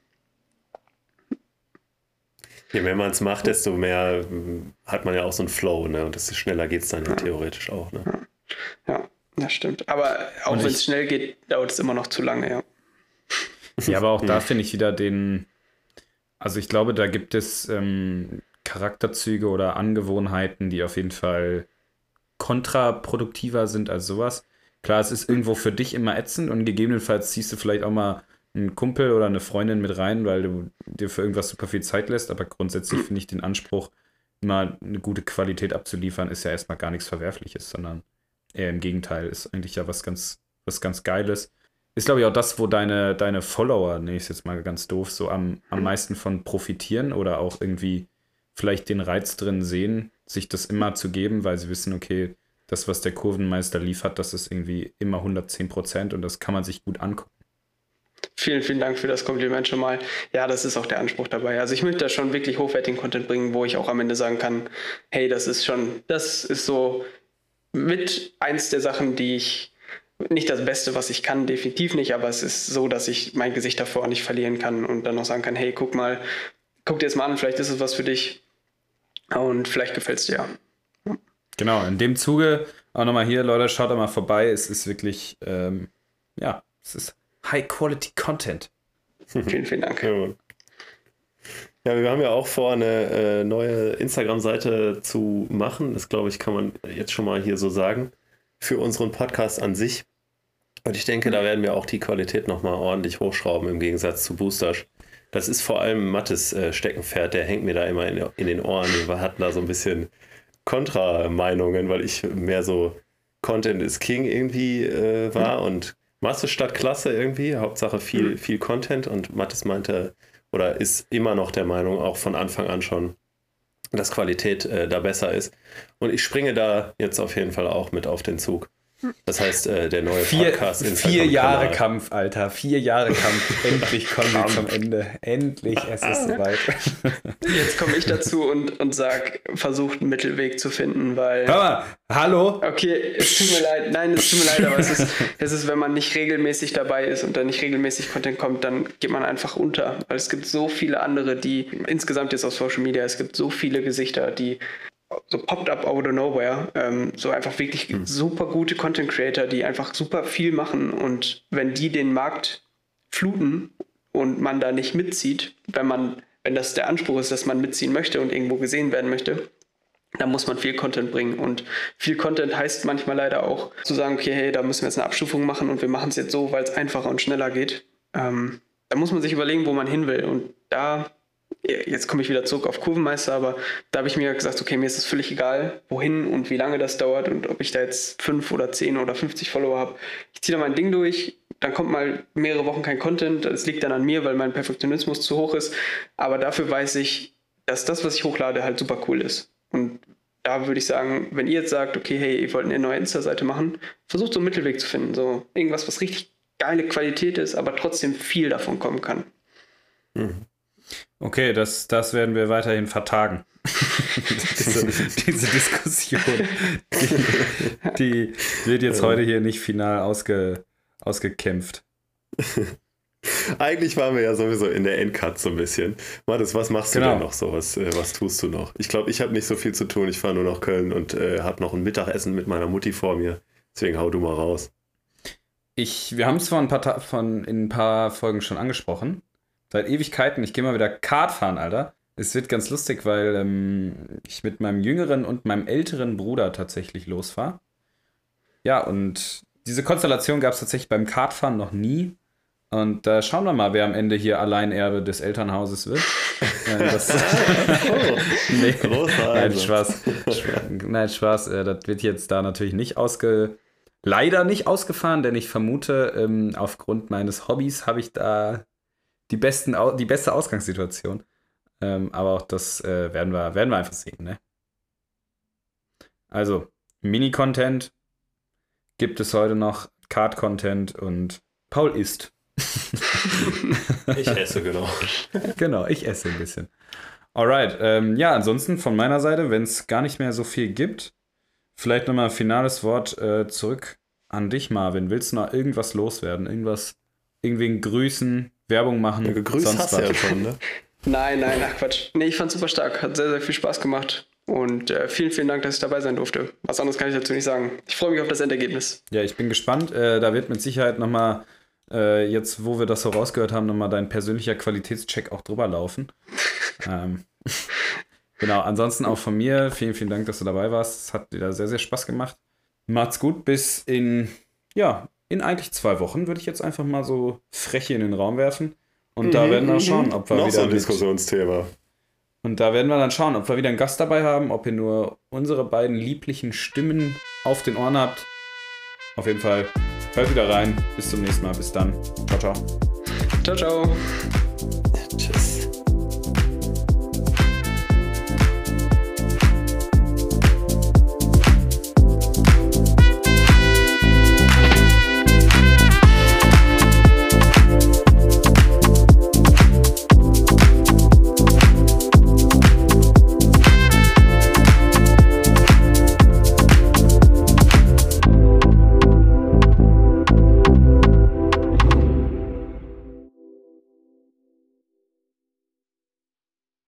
Je mehr man es macht, desto mehr hat man ja auch so einen Flow, ne? Und desto schneller geht es dann ja theoretisch auch, ne? Ja, das stimmt. Aber auch wenn es schnell geht, dauert es immer noch zu lange, ja. Ja, aber auch da finde ich wieder also ich glaube, da gibt es Charakterzüge oder Angewohnheiten, die auf jeden Fall kontraproduktiver sind als sowas. Klar, es ist irgendwo für dich immer ätzend und gegebenenfalls ziehst du vielleicht auch mal einen Kumpel oder eine Freundin mit rein, weil du dir für irgendwas super viel Zeit lässt, aber grundsätzlich finde ich den Anspruch, immer eine gute Qualität abzuliefern, ist ja erstmal gar nichts Verwerfliches, sondern eher im Gegenteil, ist eigentlich ja was ganz Geiles. Ist, glaube ich, auch das, wo deine Follower, nenne ich es jetzt mal ganz doof, so am meisten von profitieren oder auch irgendwie vielleicht den Reiz drin sehen, sich das immer zu geben, weil sie wissen, okay, das, was der Kurvenmeister liefert, das ist irgendwie immer 110% und das kann man sich gut angucken. Vielen, vielen Dank für das Kompliment schon mal. Ja, das ist auch der Anspruch dabei. Also ich möchte da schon wirklich hochwertigen Content bringen, wo ich auch am Ende sagen kann, hey, das ist so mit eins der Sachen, die ich, nicht das Beste, was ich kann, definitiv nicht, aber es ist so, dass ich mein Gesicht davor auch nicht verlieren kann und dann noch sagen kann, hey, guck dir das mal an, vielleicht ist es was für dich und vielleicht gefällt es dir ja. Genau, in dem Zuge auch nochmal hier, Leute, schaut da mal vorbei. Es ist wirklich, es ist High-Quality-Content. Vielen, vielen Dank. Ja, wir haben ja auch vor, eine neue Instagram-Seite zu machen. Das, glaube ich, kann man jetzt schon mal hier so sagen. Für unseren Podcast an sich. Und ich denke, da werden wir auch die Qualität nochmal ordentlich hochschrauben im Gegensatz zu Boosters. Das ist vor allem Mattes Steckenpferd, der hängt mir da immer in den Ohren. Wir hatten da so ein bisschen Kontra-Meinungen, weil ich mehr so Content is King irgendwie war und Masse statt Klasse irgendwie, Hauptsache viel Content und Mattes meinte oder ist immer noch der Meinung, auch von Anfang an schon, dass Qualität da besser ist. Und ich springe da jetzt auf jeden Fall auch mit auf den Zug. Das heißt, der neue Podcast in 4 Jahre Kampf, Alter. 4 Jahre Kampf. Endlich kommen wir zum Ende. Endlich, es ist soweit. Jetzt komme ich dazu und sag, versucht einen Mittelweg zu finden, weil... Hör mal, hallo? Okay, es tut mir leid. Nein, es tut mir leid, aber es ist, wenn man nicht regelmäßig dabei ist und dann nicht regelmäßig Content kommt, dann geht man einfach unter. Weil es gibt so viele andere, die insgesamt jetzt auf Social Media, es gibt so viele Gesichter, die so popped up out of nowhere, so einfach wirklich super gute Content Creator, die einfach super viel machen und wenn die den Markt fluten und man da nicht mitzieht, wenn das der Anspruch ist, dass man mitziehen möchte und irgendwo gesehen werden möchte, dann muss man viel Content bringen und viel Content heißt manchmal leider auch zu sagen, okay, hey, da müssen wir jetzt eine Abstufung machen und wir machen es jetzt so, weil es einfacher und schneller geht. Da muss man sich überlegen, wo man hin will und jetzt komme ich wieder zurück auf Kurvenmeister, aber da habe ich mir gesagt, okay, mir ist es völlig egal, wohin und wie lange das dauert und ob ich da jetzt 5 oder 10 oder 50 Follower habe. Ich ziehe da mein Ding durch, dann kommt mal mehrere Wochen kein Content, das liegt dann an mir, weil mein Perfektionismus zu hoch ist, aber dafür weiß ich, dass das, was ich hochlade, halt super cool ist. Und da würde ich sagen, wenn ihr jetzt sagt, okay, hey, ihr wollt eine neue Insta-Seite machen, versucht so einen Mittelweg zu finden, so irgendwas, was richtig geile Qualität ist, aber trotzdem viel davon kommen kann. Okay, das werden wir weiterhin vertagen. diese Diskussion, die wird jetzt heute hier nicht final ausgekämpft. Eigentlich waren wir ja sowieso in der Endcut so ein bisschen. Mathis, was machst du denn noch so? Was tust du noch? Ich glaube, ich habe nicht so viel zu tun. Ich fahre nur nach Köln und habe noch ein Mittagessen mit meiner Mutti vor mir. Deswegen hau du mal raus. Wir haben es vor in ein paar Folgen schon angesprochen. Seit Ewigkeiten. Ich gehe mal wieder Kart fahren, Alter. Es wird ganz lustig, weil ich mit meinem jüngeren und meinem älteren Bruder tatsächlich losfahre. Ja, und diese Konstellation gab es tatsächlich beim Kartfahren noch nie. Und da schauen wir mal, wer am Ende hier Alleinerbe des Elternhauses wird. Nee, nein, Spaß. Nein, Spaß. Das wird jetzt da natürlich leider nicht ausgefahren, denn ich vermute, aufgrund meines Hobbys habe ich da die beste Ausgangssituation. Aber auch das werden wir einfach sehen, ne? Also, Mini-Content gibt es heute noch, Kart-Content und Paul isst. Ich esse, genau. Genau, ich esse ein bisschen. Alright, ja, ansonsten von meiner Seite, wenn es gar nicht mehr so viel gibt, vielleicht nochmal ein finales Wort zurück an dich, Marvin. Willst du noch irgendwas loswerden? Irgendwen grüßen, Werbung machen? Ja, gegrüßt hast du ja schon, ne? Nein, ach Quatsch. Nee, ich fand's super stark. Hat sehr, sehr viel Spaß gemacht. Und vielen, vielen Dank, dass ich dabei sein durfte. Was anderes kann ich dazu nicht sagen. Ich freue mich auf das Endergebnis. Ja, ich bin gespannt. Da wird mit Sicherheit nochmal, jetzt wo wir das so rausgehört haben, nochmal dein persönlicher Qualitätscheck auch drüber laufen. Genau, ansonsten auch von mir. Vielen, vielen Dank, dass du dabei warst. Es hat wieder sehr, sehr Spaß gemacht. Macht's gut. Bis in eigentlich 2 Wochen würde ich jetzt einfach mal so frech in den Raum werfen. Und da werden wir schauen, ob wir noch wieder so ein Diskussionsthema. Und da werden wir dann schauen, ob wir wieder einen Gast dabei haben, ob ihr nur unsere beiden lieblichen Stimmen auf den Ohren habt. Auf jeden Fall, hört wieder rein. Bis zum nächsten Mal. Bis dann. Ciao, ciao. Ciao, ciao.